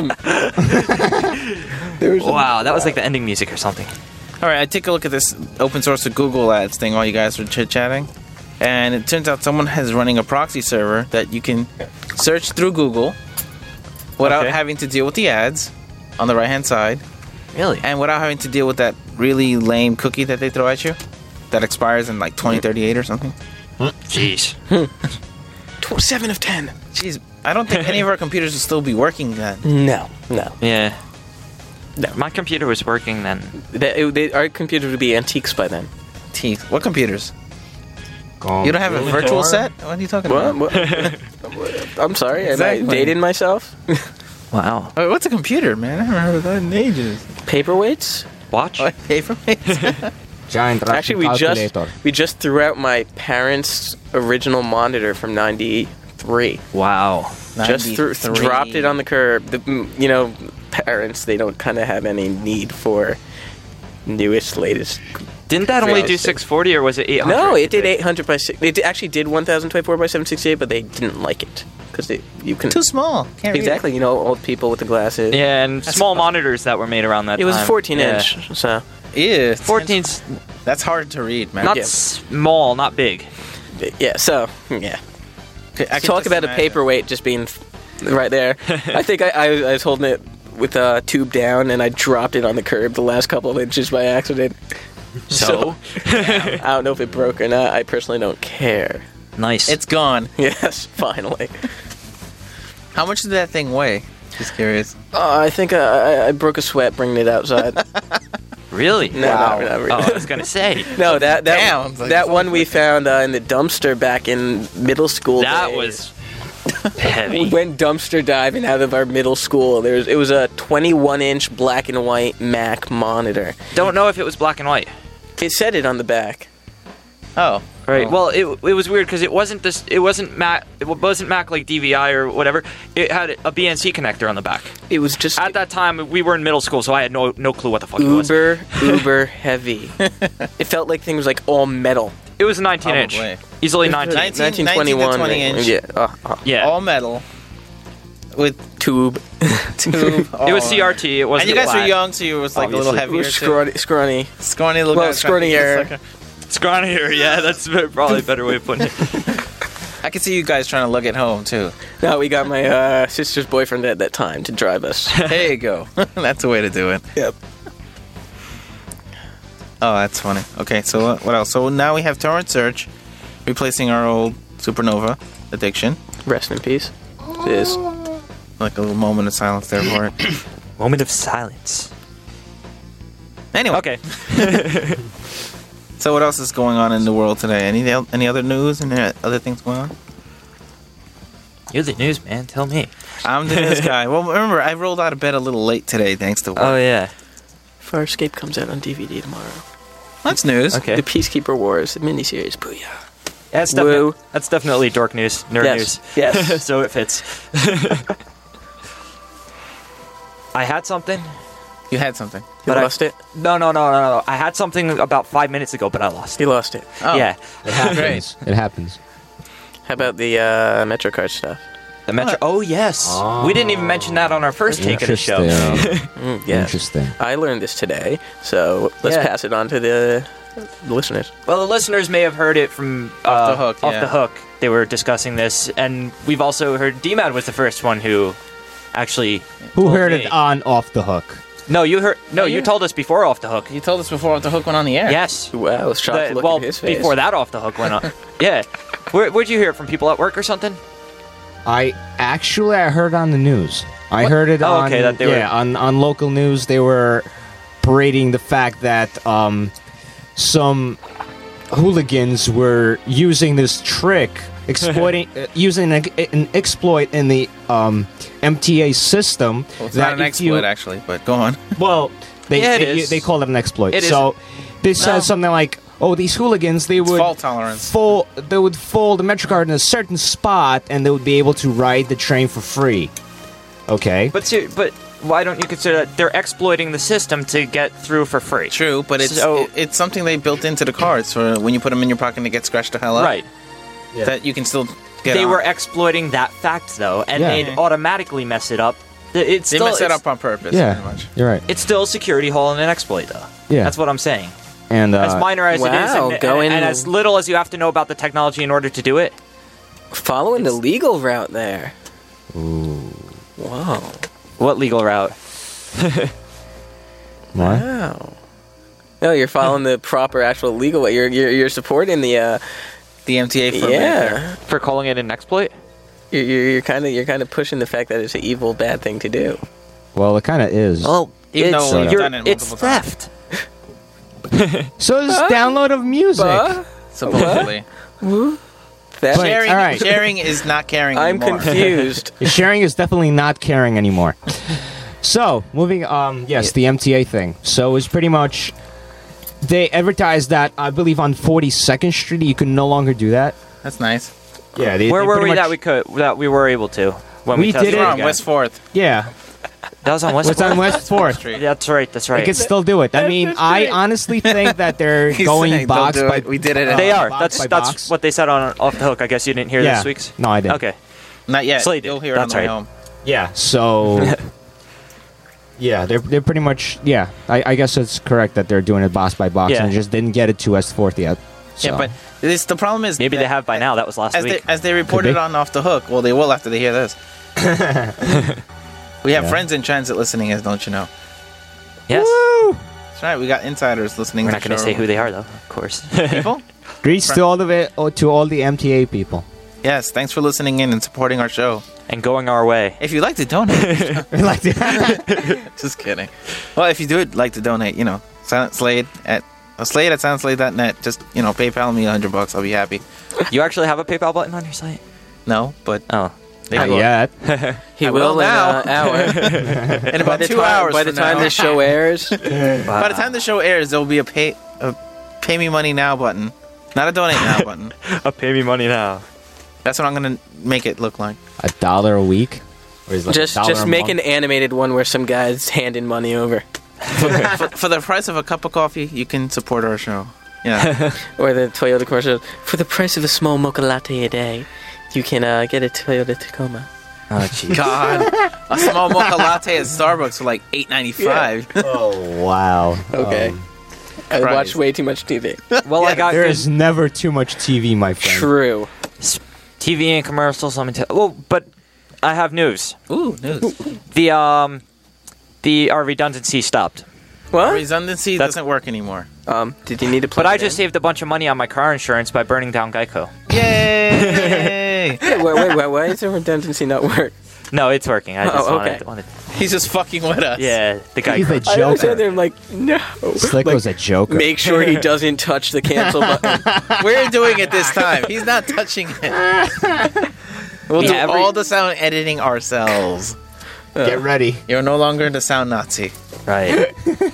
there was a, Wow, that was like the ending music or something. All right, I take a look at this open source Google Ads thing while you guys were chit chatting, and it turns out someone has running a proxy server that you can search through Google without Okay. having to deal with the ads on the right hand side, Really? and without having to deal with that really lame cookie that they throw at you that expires in like twenty thirty-eight or something. Jeez. Tw- Seven of ten. Jeez, I don't think any of our computers will still be working then. No, no. Yeah. No. My computer was working then. They, it- they, our computers would be antiques by then. Teeth. What computers? Um, You don't have a virtual set? What are you talking What? about? What? I'm sorry, am I Exactly. dating myself? Wow. Wait, what's a computer, man? I haven't heard of that in ages. Paperweights? Watch? What, paperweights? Giant Russian Actually, we just calculator. we just threw out my parents' original monitor from ninety-three. Wow. Just threw, ninety-three. dropped it on the curb. The, mm, you know, parents, they don't kind of have any need for newest, latest. Didn't that only do Realistic. six forty or was it eight hundred? No, it did eight hundred by six. It actually did one thousand twenty-four by seven sixty-eight, but they didn't like it because you can Too small. Can't read it. exactly. You know, old people with the glasses. Yeah, and small monitors that were made around that It was time. fourteen Yeah. inch, so Yeah. fourteen's That's hard to read, man. not Yeah. small, not big. yeah. So yeah. I can Talk just about a imagine. paperweight just being right there. I think I, I, I was holding it with a tube down, and I dropped it on the curb the last couple of inches by accident. So, I don't know if it broke or not. I personally don't care. nice. It's gone. Yes, finally. How much did that thing weigh? Just curious. Uh, I think I, I, I broke a sweat bringing it outside. really? No, Wow. not, not Oh, really. I was gonna say No, that that, Damn, it's like that so one we quick. found uh, in the dumpster back in middle school. that days. was We heavy. went dumpster diving out of our middle school. There was it was a twenty-one inch black and white Mac monitor. Don't know if it was black and white. It said it on the back. Oh. Right. Oh. Well, it it was weird because it wasn't this. It wasn't Mac. It wasn't Mac like D V I or whatever. It had a B N C connector on the back. It was just At that time, we were in middle school, so I had no no clue what the fuck it was. uber uber heavy. It felt like things was like all metal. It was a nineteen inch, Probably. easily nineteen. Nineteen- nineteen nineteen to twenty-one. twenty inch. Yeah. Uh, uh, Yeah. All metal. With tube. tube. It was C R T. It wasn't. And you guys flat. were young, so you was like a little Obviously. It heavier. was too. scrawny. scrawny. Scrawny little Well, guy. scrawnier. It's like a- Scrawnier. Yeah, that's probably a better way of putting it. I can see you guys trying to look at home too. No, we got my uh, sister's boyfriend at that time to drive us. There you go. That's the way to do it. Yep. Oh, that's funny. Okay, so what, what else? So now we have Torrent Search, replacing our old Supernova addiction. Rest in peace. It is. Like a little moment of silence there for it. Moment of silence. Anyway, Okay. so what else is going on in the world today? Any any other news and other things going on? You're the news man. Tell me. I'm the news guy. Well, remember, I rolled out of bed a little late today thanks to work. Oh yeah. Farscape comes out on D V D tomorrow. That's news. Okay. The Peacekeeper Wars miniseries. Booyah. Yeah, that's, Woo. defi- that's definitely dork news, nerd Yes. news. Yes. So it fits. I had something, You had something. You but I- lost it? no, no, no, no, no. I had something about five minutes ago, but I lost it. You lost it. Oh. Yeah, It happens. It happens. How about the uh, MetroCard stuff? the Metro. Oh yes, we didn't even mention that on our first take of the show. Interesting. Mm, yes. Interesting. I learned this today, so let's Yeah. pass it on to the, the listeners. Well, the listeners may have heard it from uh, Off the hook, Off yeah. the hook, they were discussing this, and we've also heard D MAD was the first one who actually. Who told heard me. it on Off the Hook? No, you heard. No, Oh, you yeah. told us before Off the Hook. You told us before the hook went on the air. Yes. Wow, I was shocked The- to look well, at his face. before that Off the Hook went on. Yeah. Where, where'd you hear it from? People at work or something? I actually I heard on the news. I What? heard it Oh, on okay, that they were- yeah on on local news. They were parading the fact that um, some hooligans were using this trick, exploiting uh, using an, an exploit in the um, M T A system. Well, it's that not an if you- exploit, actually, but go on. Well, they Yeah, it they, is. they call it an exploit. It is. so this No. says something like, "Oh, these hooligans they It's would fault tolerance. fold they would fold the MetroCard in a certain spot, and they would be able to ride the train for free." Okay. But ser- but why don't you consider that they're exploiting the system to get through for free? True, but it's So- it- it's something they built into the cards for when you put them in your pocket and they get scratched the hell up. Right. That you can still get They on. were exploiting that fact though, and Yeah. they'd automatically mess it up. Th- It's They still mess it it's- up on purpose. Yeah, Pretty much. you're right. It's still a security hole and an exploit though. Yeah. That's what I'm saying. And uh, As minor as it is, wow, and, going- and, and as little as you have to know about the technology in order to do it. Following the legal route there. ooh, Wow. What legal route? what? Wow. No, you're following the proper actual legal way. You're you're, you're supporting the uh, the M T A for a minute Yeah, there. For calling it an exploit? you're you're kind of you're kind of pushing the fact that it's an evil, bad thing to do. Well, it kind of is. Well, Even it's, though we've you're- done it it's multiple times. theft. so is download of music. Supposedly. That, But- Sharing, all right. sharing is not caring I'm anymore. confused. Sharing is definitely not caring anymore. So, moving, um, yes, the M T A thing. So it's pretty much they advertised that I believe on forty-second Street you can no longer do that. That's nice. Yeah, they, Where they were pretty we much- that we could that we were able to when we, We tested did it. We're it on again? West Fourth Yeah, That was on West. it's on West Fourth. Street. That's right. That's They right. could still do it. I mean, I honestly think that they're He's going saying, box "Don't do by. it." We did it. They are. box That's by that's box. what they said on Off the Hook. I guess you didn't hear Yeah. this week's. No, I didn't. Okay. Not yet. Slade did. You'll hear That's it on the way right. home. Yeah. So. Yeah, they're they're pretty much yeah. I, I guess it's correct that they're doing it box by box Yeah. and just didn't get it to West Fourth yet. So. Yeah, but this, the problem is Maybe that they have by now. That was last as they week. as they reported be. on Off the Hook. Well, they will after they hear this. We have Yeah. friends in transit listening, as don't you know? Yes. That's right. We got insiders listening. We're to not the going to show. say who they are, though. Of course. People. Greets to all the way, oh, to all the M T A people. Yes, thanks for listening in and supporting our show. And going our way. If you'd like to donate, like to- just kidding. Well, if you do like to donate, you know, Silent Slade at uh, Slade at silent slade dot net. Just you know, PayPal me a hundred bucks. I'll be happy. You actually have a PayPal button on your site? No, but Oh. they Not will. yet. He I will will in now. an hour. In By about the two time, hours. by the from time now, this show airs, by the time the show airs, there will be a pay a pay me money now button, not a donate now button. A pay me money now. That's what I'm gonna make it look like. A dollar a week? Or is it like a just dollar just a make an month? animated one where some guy's handing money over, for, for the price of a cup of coffee, you can support our show. Yeah. or the Toyota commercial. For the price of a small mocha latte a day, you can uh, get a Toyota Tacoma. Oh, jeez. God, a small mocha latte at Starbucks for like eight ninety five. Oh, wow. Okay. Um, I Christ. watch way too much T V. Well, I got there good is never too much T V, my friend. True. T V and commercials. Let me tell. Well, but I have news. Ooh, news. The um, the our redundancy stopped. What? Redundancy That's- doesn't work anymore. Um, did you need to plug But I it just in? saved a bunch of money on my car insurance by burning down Geico. Yay! Wait, wait, wait, wait, why is the redundancy not work? No, it's working. I just Oh, wanted, okay. wanted. He's just fucking with us. Yeah, the He's a Geico. I always sit there joker. and like, no. Slick Like, was a joker. make sure he doesn't touch the cancel button. We're doing it this time. He's not touching it. We'll Yeah, do every- all the sound editing ourselves. Get ready. You're no longer the sound Nazi. Right.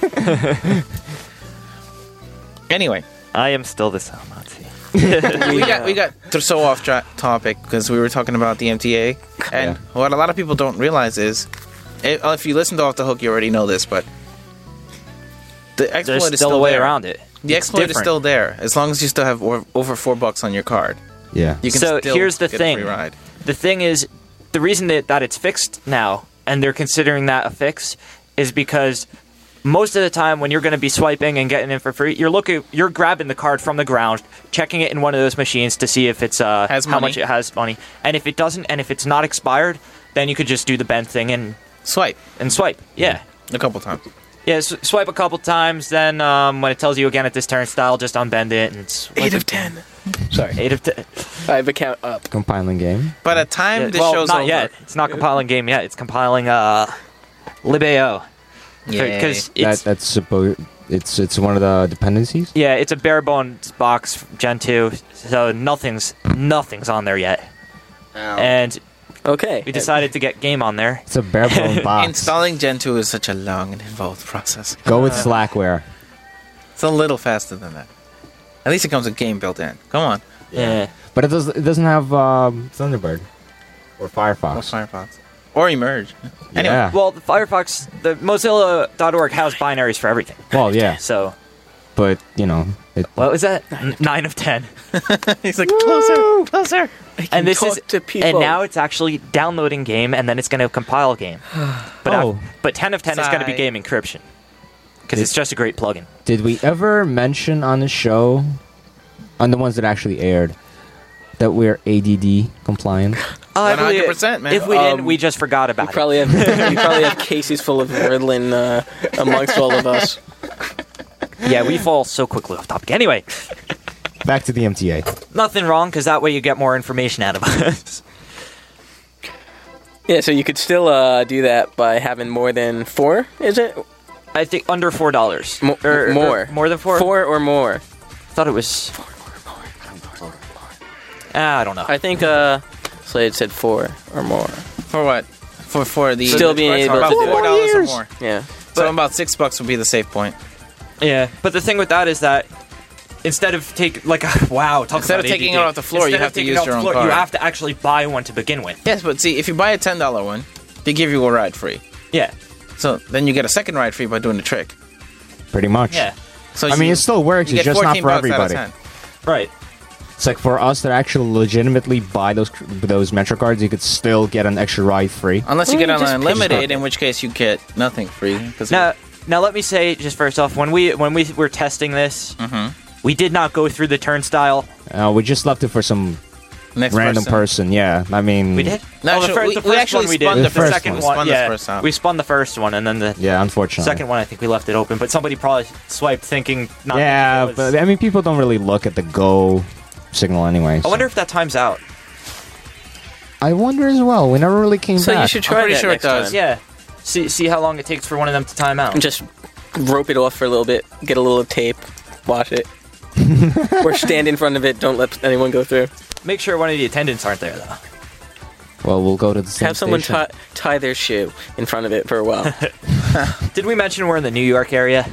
Anyway, I am still the sound Nazi. we got we got to so off tra- topic because we were talking about the M T A, and Yeah. what a lot of people don't realize is, if, if you listen to Off the Hook, you already know this, but the exploit There's is still still a way there. around it. The It's exploit is different. still there as long as you still have or, over four bucks on your card. Yeah. You can So still here's the get a thing. free ride. The thing is, the reason that, that it's fixed now, and they're considering that a fix, is because most of the time when you're going to be swiping and getting in for free, you're looking, you're grabbing the card from the ground, checking it in one of those machines to see if it's uh, Has how money. much it has money, and if it doesn't, and if it's not expired, then you could just do the bend thing and Swipe and swipe. Yeah. a couple times. Yeah, s- swipe a couple times, then um, when it tells you again at this turnstile, just unbend it and swipe Eight of it. ten. Sorry, eight of ten. I have a count up. Compiling game. By the time Yeah, this well, show's not over, yet. It's not compiling game yet. It's compiling uh, libao. Yay. Because That it's that's supposed. It's it's one of the dependencies. yeah, it's a bare bones box Gen two, so nothing's nothing's on there yet. And Okay. we decided to get game on there. It's a bare bone box. installing Gen two is such a long and involved process. Go with Slackware. It's a little faster than that. At least it comes with game built in. Come on. Yeah. But it does. It doesn't have um, Thunderbird or Firefox. What's Firefox? Or Emerge. Anyway, Yeah. Well, the Firefox, the Mozilla dot org has binaries for everything. Well, yeah, So but you know, it, what was that? N- Nine of ten. he's like, closer, closer. And this talk is to people. and now it's actually downloading game, and then it's going to compile game. But Oh. af- but ten of ten is going to be Sigh. game encryption because it's just a great plugin. did we ever mention on the show, on the ones that actually aired, that we're A D D compliant? Uh, one hundred percent, man. If we Um, didn't, we just forgot You about it. probably have you probably have cases full of Ritalin uh, amongst all of us. Yeah, we fall so quickly off topic. Anyway, Back to the M T A. Nothing wrong, because that way you get more information out of us. Yeah, so you could still uh, do that by having more than four, is it? I think under four dollars. Mo- or, more. Or more than four? Four or more. I thought it was... Ah, I don't know. I think uh, Slade said four or more. For what? For for the Still being able about to do it. four dollars or more. Yeah. So about six bucks would be the safe point. Yeah, but the thing with that is that instead of take like wow, talk Instead about of taking A D D, it off the floor, you instead of have to taking it use off your the own floor, card. You have to actually buy one to begin with. Yes, but see, if you buy a ten dollar one, they give you a ride free. Yeah, So then you get a second ride free by doing the trick. Pretty much. yeah, So I mean, you- it still works. you It's get just not fourteen for bucks out of everybody. ten. right. It's like for us that actually legitimately buy those those Metro cards, you could still get an extra ride free. Unless you Well, get you on just unlimited, pick it. in which case you get nothing free. Cause Now, now let me say just first off, when we when we were testing this, Mhm. we did not go through the turnstile. Uh, we just left it for some next random person. person. Yeah, I mean, We did. No, oh, the, actually, fir- we- the we first actually one we spun did. the the first second one. We one, spun the yeah, first out. we spun the first one, and then the Yeah, unfortunately. second one I think we left it open. But somebody probably swiped thinking not. Yeah, thinking it was- but I mean, people don't really look at the go signal anyway. I wonder if that time's out. I wonder as well. We never really came So back. you should I'm try pretty that sure it next does. time. Yeah. See see how long it takes for one of them to time out. Just rope it off for a little bit, get a little tape, wash it. Or stand in front of it, don't let anyone go through. Make sure one of the attendants aren't there though. Well, we'll go to the same Have someone station. tie, tie their shoe in front of it for a while. Did we mention we're in the New York area?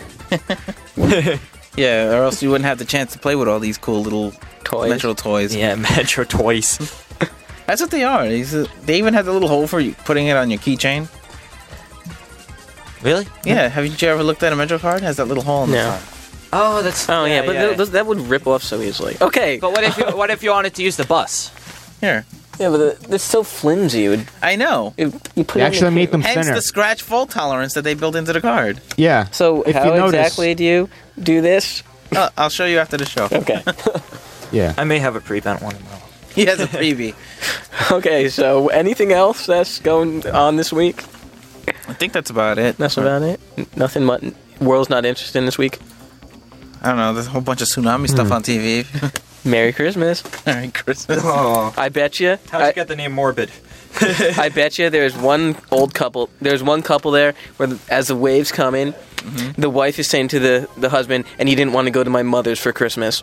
Yeah, or else you wouldn't have the chance to play with all these cool little Toys. Metro toys. Yeah, Metro Toys. That's what they are. These, uh, they even have the little hole for you putting it on your keychain. Really? Yeah, have you ever looked at a Metro card? It has that little hole in the No. front. Oh, that's. Oh yeah, but th- th- that would rip off so easily. Okay. But what if you, what if you wanted to use the bus? Here, Yeah, but the, it's so flimsy. It would, I know. it, you put They it in actually your made shoe. them Hence thinner. the scratch fault tolerance that they built into the card. Yeah. So if how you notice, exactly do you do this? Uh, I'll show you after the show. Okay. Yeah. I may have a pre-bent one. Though. He has a freebie. Okay. So anything else that's going on this week? I think that's about it. That's about it. N- Nothing. Much. World's not interested in this week. I don't know. There's a whole bunch of tsunami stuff on T V. Merry Christmas. Merry Christmas. Oh. I bet you. How'd you get the name Morbid? I bet you there's one old couple. There's one couple there where, the, as the waves come in, Mm-hmm. the wife is saying to the, the husband, "And you didn't want to go to my mother's for Christmas."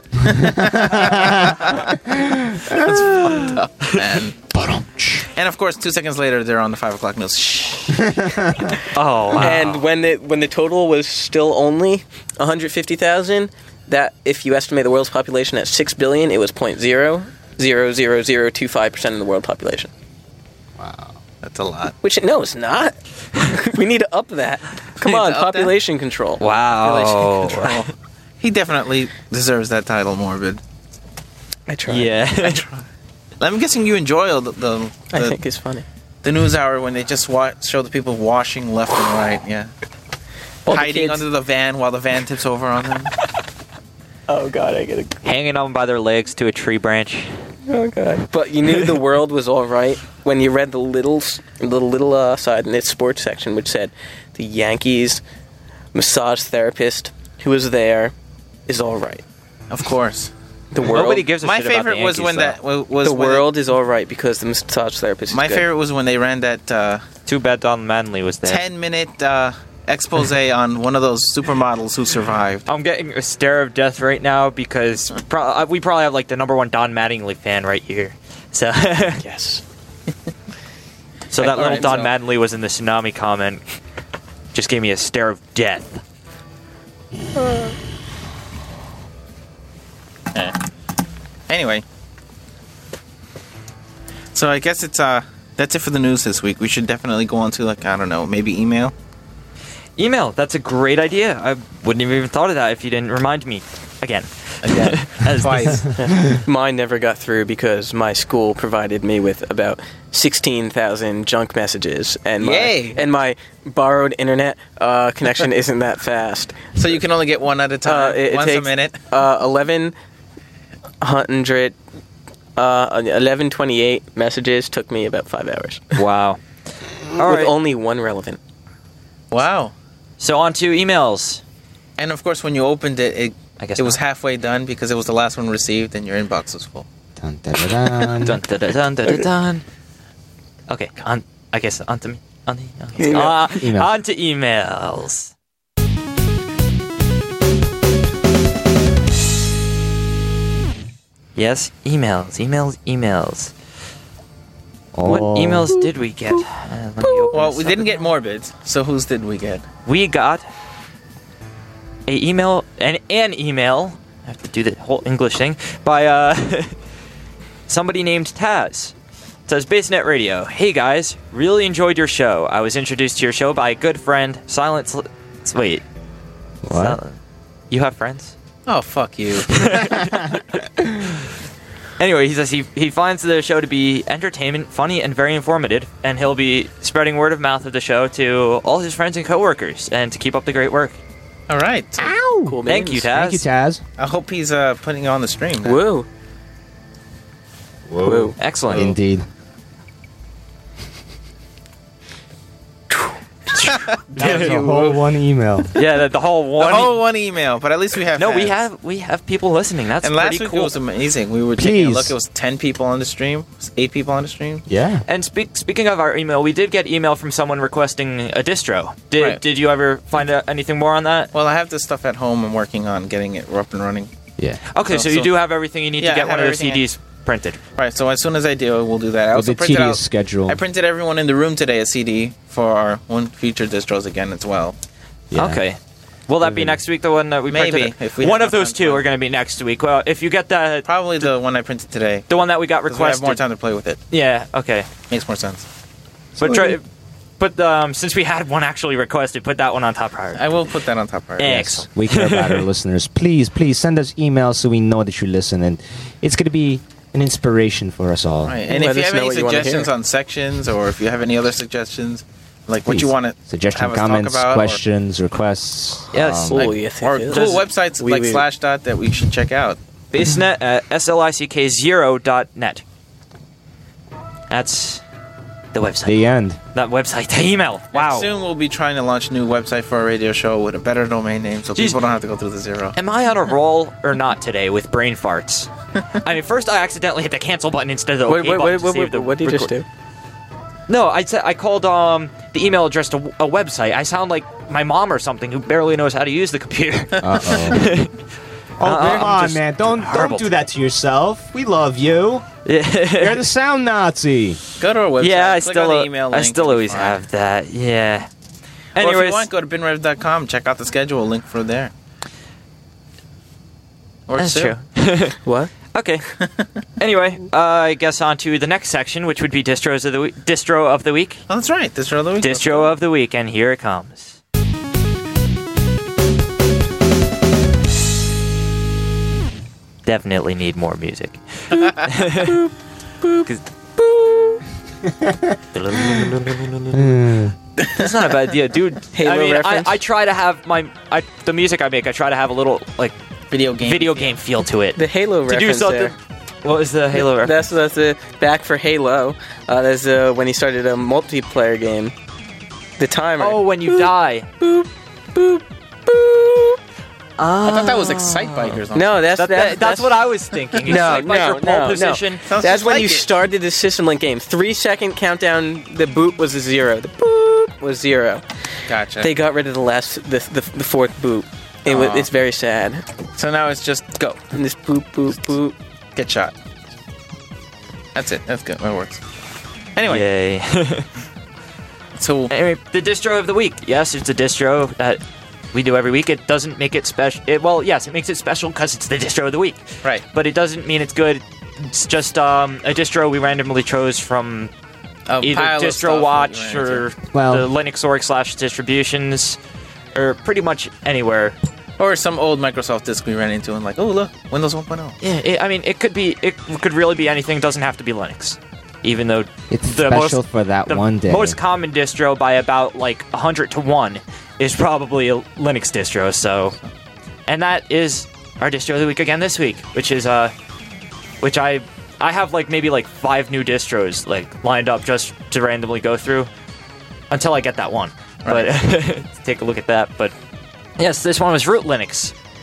Man. And of course, two seconds later, they're on the five o'clock news. Shh. Oh, wow. And when the when the total was still only one hundred fifty thousand, that if you estimate the world's population at six billion, it was point zero zero zero zero two five percent of the world population. That's a lot. Which no, it's not. We need to up that. Come Need on, to up that? population control. wow. Population control. He definitely deserves that title, Morbid. I try. Yeah. I'm guessing you enjoy the the, I the, think it's funny. the news hour when they just wa- show the people washing left and right. Yeah, All the hiding kids- under the van while the van tips over on them. Oh god, I gotta. Hanging on by their legs to a tree branch. Oh god. But you knew the world was all right when you read the little, s- little, little uh, side in its sports section, which said the Yankees massage therapist who was there is all right. Of course. The world. Nobody gives a My shit about favorite the was Yankees, when though. that wa- was the when world is all right because the massage therapist. Is My good. favorite was when they ran that uh, Too bad Don Manley was there. ten minute uh, expose on one of those supermodels who survived. I'm getting a stare of death right now because pro- uh, we probably have like the number one Don Mattingly fan right here. So, Yes. so that All little right, Don so- Mattingly was in the tsunami comment. Just gave me a stare of death. Anyway, so I guess it's uh that's it for the news this week. We should definitely go on to like I don't know, maybe email. Email. That's a great idea. I wouldn't have even thought of that if you didn't remind me. Again. Again, As- twice. Mine never got through because my school provided me with about sixteen thousand junk messages, and my, Yay. and my borrowed internet uh, connection isn't that fast. So you can only get one at a time, Uh, it- it once a takes- minute. Uh, eleven hundred, uh, eleven twenty-eight messages took me about five hours Wow. All with right. only one relevant. Wow. So on to emails. And of course, when you opened it, it I guess It was not. halfway done because it was the last one received and your inbox was full. Dun, dun, dun, dun. Dun, dun, dun, dun, dun, dun. Okay, on. I guess on to on the Email. uh, Email. on to emails. Yes, emails, emails, emails. What Oh. emails did we get? Uh, let me open Well, this we up didn't get again. Morbids, so whose did we get? We got a email, an an email. I have to do the whole English thing by uh, somebody named Taz. It says BaseNet Radio. Hey guys, really enjoyed your show. I was introduced to your show by a good friend, Silent. Sl- Wait, What? Sil- you have friends? Oh, fuck you. Anyway, he says he, he finds the show to be entertainment, funny, and very informative, and he'll be spreading word of mouth of the show to all his friends and coworkers, and to keep up the great work. All right. Cool Thank names. you, Taz. Thank you, Taz. I hope he's uh, putting it on the stream. now. Woo. Whoa. Woo. Excellent. Indeed. That was a whole one email. Yeah, the, the whole The one. whole one email, but at least we have no, we fans. have we have people listening. That's And pretty last week cool. it was amazing. We were taking a Please. look. It was ten people on the stream. It was eight people on the stream. Yeah. And speak, speaking of our email, we did get email from someone requesting a distro. Did Right. did you ever find out anything more on that? Well, I have this stuff at home. I'm working on getting it up and running. Yeah. Okay, so, So- you so- do have everything you need Yeah, to I get have one of the C everything I- Ds printed. Right. So as soon as I do, we'll do that. I With also the printed tedious out. schedule. I printed everyone in the room today a C D for our one featured distros again as well. Yeah. Okay. Will that be Even- next week? The one that we Maybe, printed. if we one have of those enough two time. are going to be next week. Well, if you get that, Probably the one I printed today. the one that we got 'Cause we have requested. more time to play with it. Yeah. Okay. Makes more sense. But try, but um, since we had one actually requested, put that one on top priority. I will put that on top priority. Excellent. We care about our listeners. Please, please send us emails so we know that you listen, and it's going to be an inspiration for us all. Right. And Let if you us have know any what you wanna suggestions hear. on sections, or if you have any other suggestions, like what Please. you want to Suggestions, have us comments, talk about, or- questions, requests. Yes. um, Oh, like, yes, or it is. cool Does- websites we- like we- Slashdot that we should check out. Basenet at S L I C K zero dot net. That's the website. the end. that website. The email. Wow. Soon we'll be trying to launch a new website for our radio show with a better domain name, so Jeez. people don't have to go through the zero. Am I on a roll or not today with brain farts? I mean, first I accidentally hit the cancel button instead of the Wait, OK wait, button wait, to wait, save wait, the what did you just record- do? No, I said I called um the email address to a website. I sound like my mom or something who barely knows how to use the computer. Uh oh. Oh, Uh, come I'm on, just man! Don't horrible don't do that to yourself. We love you. You're yeah, the sound Nazi. Go to our website. yeah, I click still on the email I link, still you'll be always fine. have that. Yeah. Or if Anyways, you want, go to binrev dot com. Check out the schedule. Link for there. Works that's too. true. What? Okay. Anyway, uh, I guess on to the next section, which would be distros of the week. Distro of the week. Oh, that's right. Distro of the week. Distro of the week, and here it comes. Definitely need more music. 'Cause- That's not a bad idea, dude. Halo I mean, I, reference? I try to have my I, the music I make. I try to have a little like video game. video game feel to it. The Halo to do reference something. there. What was the Halo reference? That's that's uh, back for Halo. Uh, that's uh, when he started a multiplayer game. The timer. Oh, when you die. boop, boop, boop. I thought that was Excite Bikers. On No, that's That, that, that, that's what I was thinking. It's No, like, like no, your pole no, position. Sounds That's just when like you it. started the System Link game. Three second countdown. The boop was a zero. The boop was zero. Gotcha. They got rid of the last, the the, the fourth boop. It was, Aw. it's very sad. so now it's just go. And this boop boop boop. Get shot. That's it. That's good. That works. Anyway, Yay. so Anyway, the distro of the week. Yes, it's a distro that we do every week. It doesn't make it special. It, well, yes, it makes it special because it's the distro of the week. right. But it doesn't mean it's good. It's just um, a distro we randomly chose from A either pile of stuff Distro that Watch you ran or into. Well- the Linux org slash distributions, or pretty much anywhere. Or some old Microsoft disk we ran into and like, oh look, Windows one point oh. Yeah, it, I mean, it could be. It could really be anything. It doesn't have to be Linux, even though It's the special most, for that the one day. most common distro by about like one hundred to one is probably a Linux distro. So, and that is our distro of the week again this week, which is uh, which I I have like maybe like five new distros like lined up just to randomly go through until I get that one. But take a look at that. But yes, this one was Root Linux,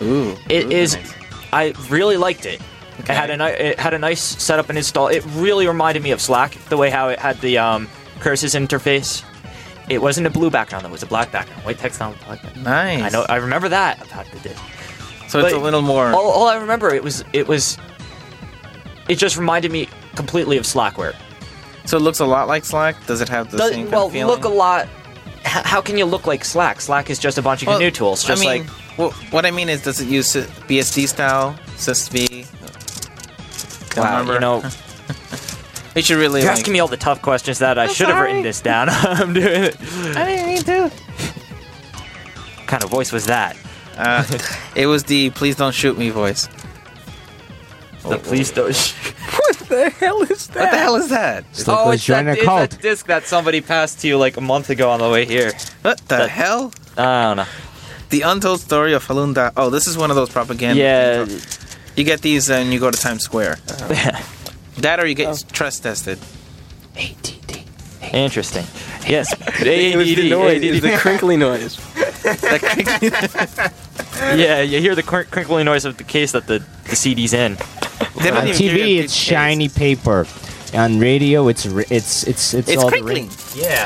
Ooh. It ooh, is. nice. I really liked it. Okay. It had a ni- it had a nice setup and install. It really reminded me of Slack, the way how it had the um, curses interface. It wasn't a blue background; it was a black background. White text on black background. Nice. I know. I remember that about the disk. So it's but a little more. All, all I remember it was it was. It just reminded me completely of Slackware. So it looks a lot like Slack. Does it have the Does, same kind well, of feeling? look a lot. H- how can you look like Slack? Slack is just a bunch of Well, GNU tools, just I mean, like. well, what I mean is, does it use B S D style, sysv? Don't Wow, remember. you know, We should really. you're like, asking me all the tough questions that I should have sorry. written this down. I'm doing it. I didn't mean to. What kind of voice was that? Uh, it was the "please don't shoot me" voice. The please don't. What the hell is that? What the hell is that? It's like Oh, those it's that, join a it's cult. that disc that somebody passed to you like a month ago on the way here. What the That- hell? I don't know. The untold story of Halunda. Oh, this is one of those propaganda. Yeah. things. You get these and you go to Times Square. That or you get Oh. trust tested. A D D. Interesting. Yes. It was the noise. It was the crinkly noise. Yeah, you hear the cr- crinkling noise of the case that the, the C D's in. They don't On even T give you a V, good it's case. shiny paper. On radio, it's ri- it's it's it's, It's all the crinkling. ring- Yeah.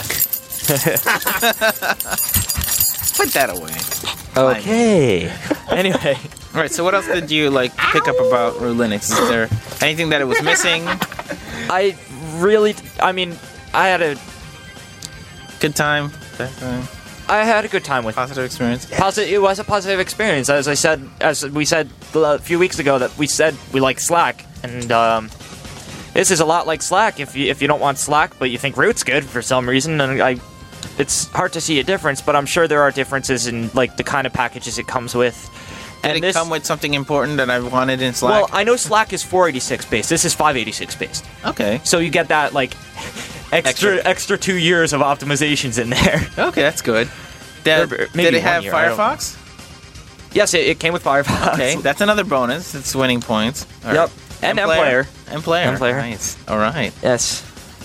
Put that away. Okay. Anyway, All right. So what else did you like pick up about Root Linux? Is there anything that it was missing? I really, I mean, I had a, Good time. Bad time. I had a good time with it. Positive experience. Positive. It was a positive experience, as I said, as we said a few weeks ago that we said we like Slack, and um, this is a lot like Slack. If you if you don't want Slack, but you think Root's good for some reason, and I, it's hard to see a difference, but I'm sure there are differences in like the kind of packages it comes with. Did And it this, come with something important that I wanted in Slack? well, I know Slack is four eighty-six based. This is five eighty-six based, okay. so you get that like extra Extra. extra two years of optimizations in there. Okay, that's good. Did, Or did maybe it have one year, I don't- Firefox? Yes, it, it came with Firefox. Okay, that's another bonus. It's winning points. All Yep. And M-Player. M-Player. M-Player. Nice. All right. Yes.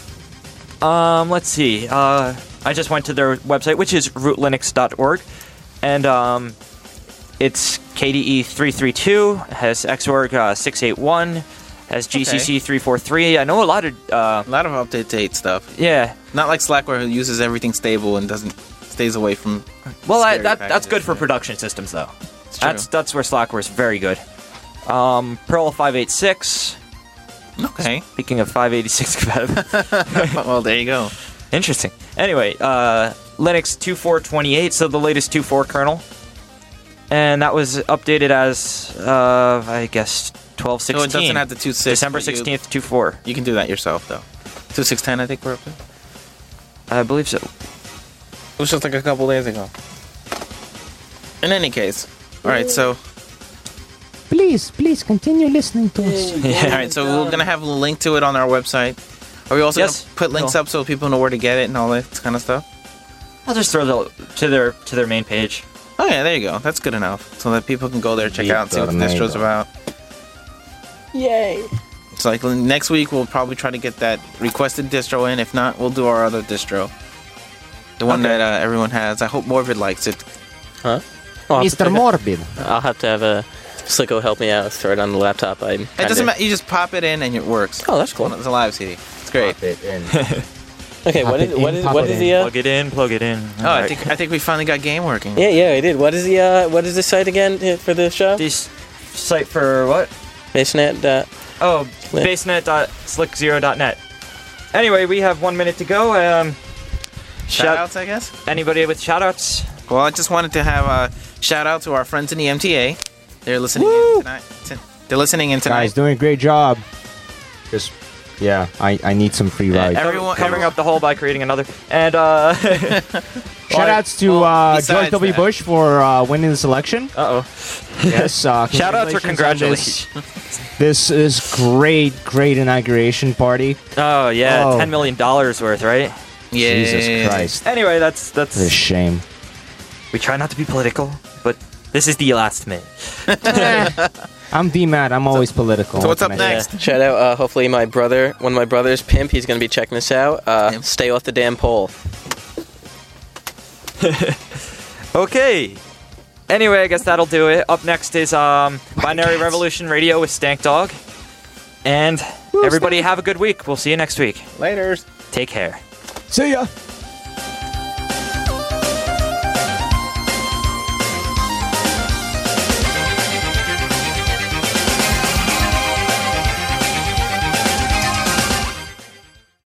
Um, let's see. Uh, I just went to their website, which is root linux dot org, and um, it's K D E three thirty-two, has Xorg uh, six eighty-one, has G C C three forty-three. I know a lot of, uh, A lot of up-to-date stuff. yeah. Not like Slackware, who uses everything stable and doesn't stays away from. Well, I, scary that that's good packages, for yeah. production systems, though. It's true. That's that's where Slackware is very good. Um, Perl five eighty-six. Okay. Speaking of five eighty-six compatible. Well, there you go. Interesting. Anyway, uh, Linux two point four twenty-eight, so the latest two point four kernel. And that was updated as, uh, I guess, twelve So sixteen. it doesn't have the two six. December but you- sixteenth, two point four. You can do that yourself, though. two six ten, I think we're up to. I believe so. It was just like a couple days ago. In any case. All right, so. Please, please continue listening to us. Yeah. All right, so we're going to have a link to it on our website. Are we also Yes, going to put links cool. up so people know where to get it and all that kind of stuff? I'll just throw the to their to their main page. Oh, yeah, there you go. That's good enough. So that people can go there, check Beat out, see what the the distro's mango. about. Yay. It's like next week we'll probably try to get that requested distro in. If not, we'll do our other distro. The one Okay. that uh, everyone has. I hope Morbid likes it. Huh? I'll have, Mister to, Morbid. I'll have to have a Slicko help me out. Throw it on the laptop. I. It doesn't matter. You just pop it in and it works. Oh, that's cool. It's a live C D. It's great. Pop it in. Okay, Pop what it is what in, is pop what it is in. the? Uh, Plug it in, plug it in. Oh, I think I think we finally got game working. yeah, yeah, I did. What is the uh, what is the site again uh, for the show? This site for what? Basenet. Uh, Oh, Yeah. basenet dot slick zero dot net. Anyway, we have one minute to go. Um, Shout outs, I guess. Anybody with shoutouts? Well, I just wanted to have a shout out to our friends in the M T A. They're listening Woo! in tonight. T- They're listening in tonight. Guys, doing a great job. Just, yeah, I, I need some free rides. Everyone- covering everyone- up the hole by creating another. And uh, Shout outs to well, uh, besides George W. that. Bush for uh, winning the selection. uh oh. Yes, uh, Shout outs or congratulations on congratulations? This, this is great, great inauguration party. Oh yeah, Oh. ten million dollars worth, right? Yeah. Jesus Christ. Anyway, that's What a that's. shame. We try not to be political, but this is the last minute. I'm D-Mad. I'm always political. So what's What up can I say? next? shout out. Uh, hopefully, my brother, one of my brothers, Pimp. He's gonna be checking this out. Uh, Pimp. stay off the damn pole. Okay. Anyway, I guess that'll do it. Up next is um, Binary Revolution Radio with Stank Dog. And everybody have a good week. We'll see you next week. Laters. Take care. See ya.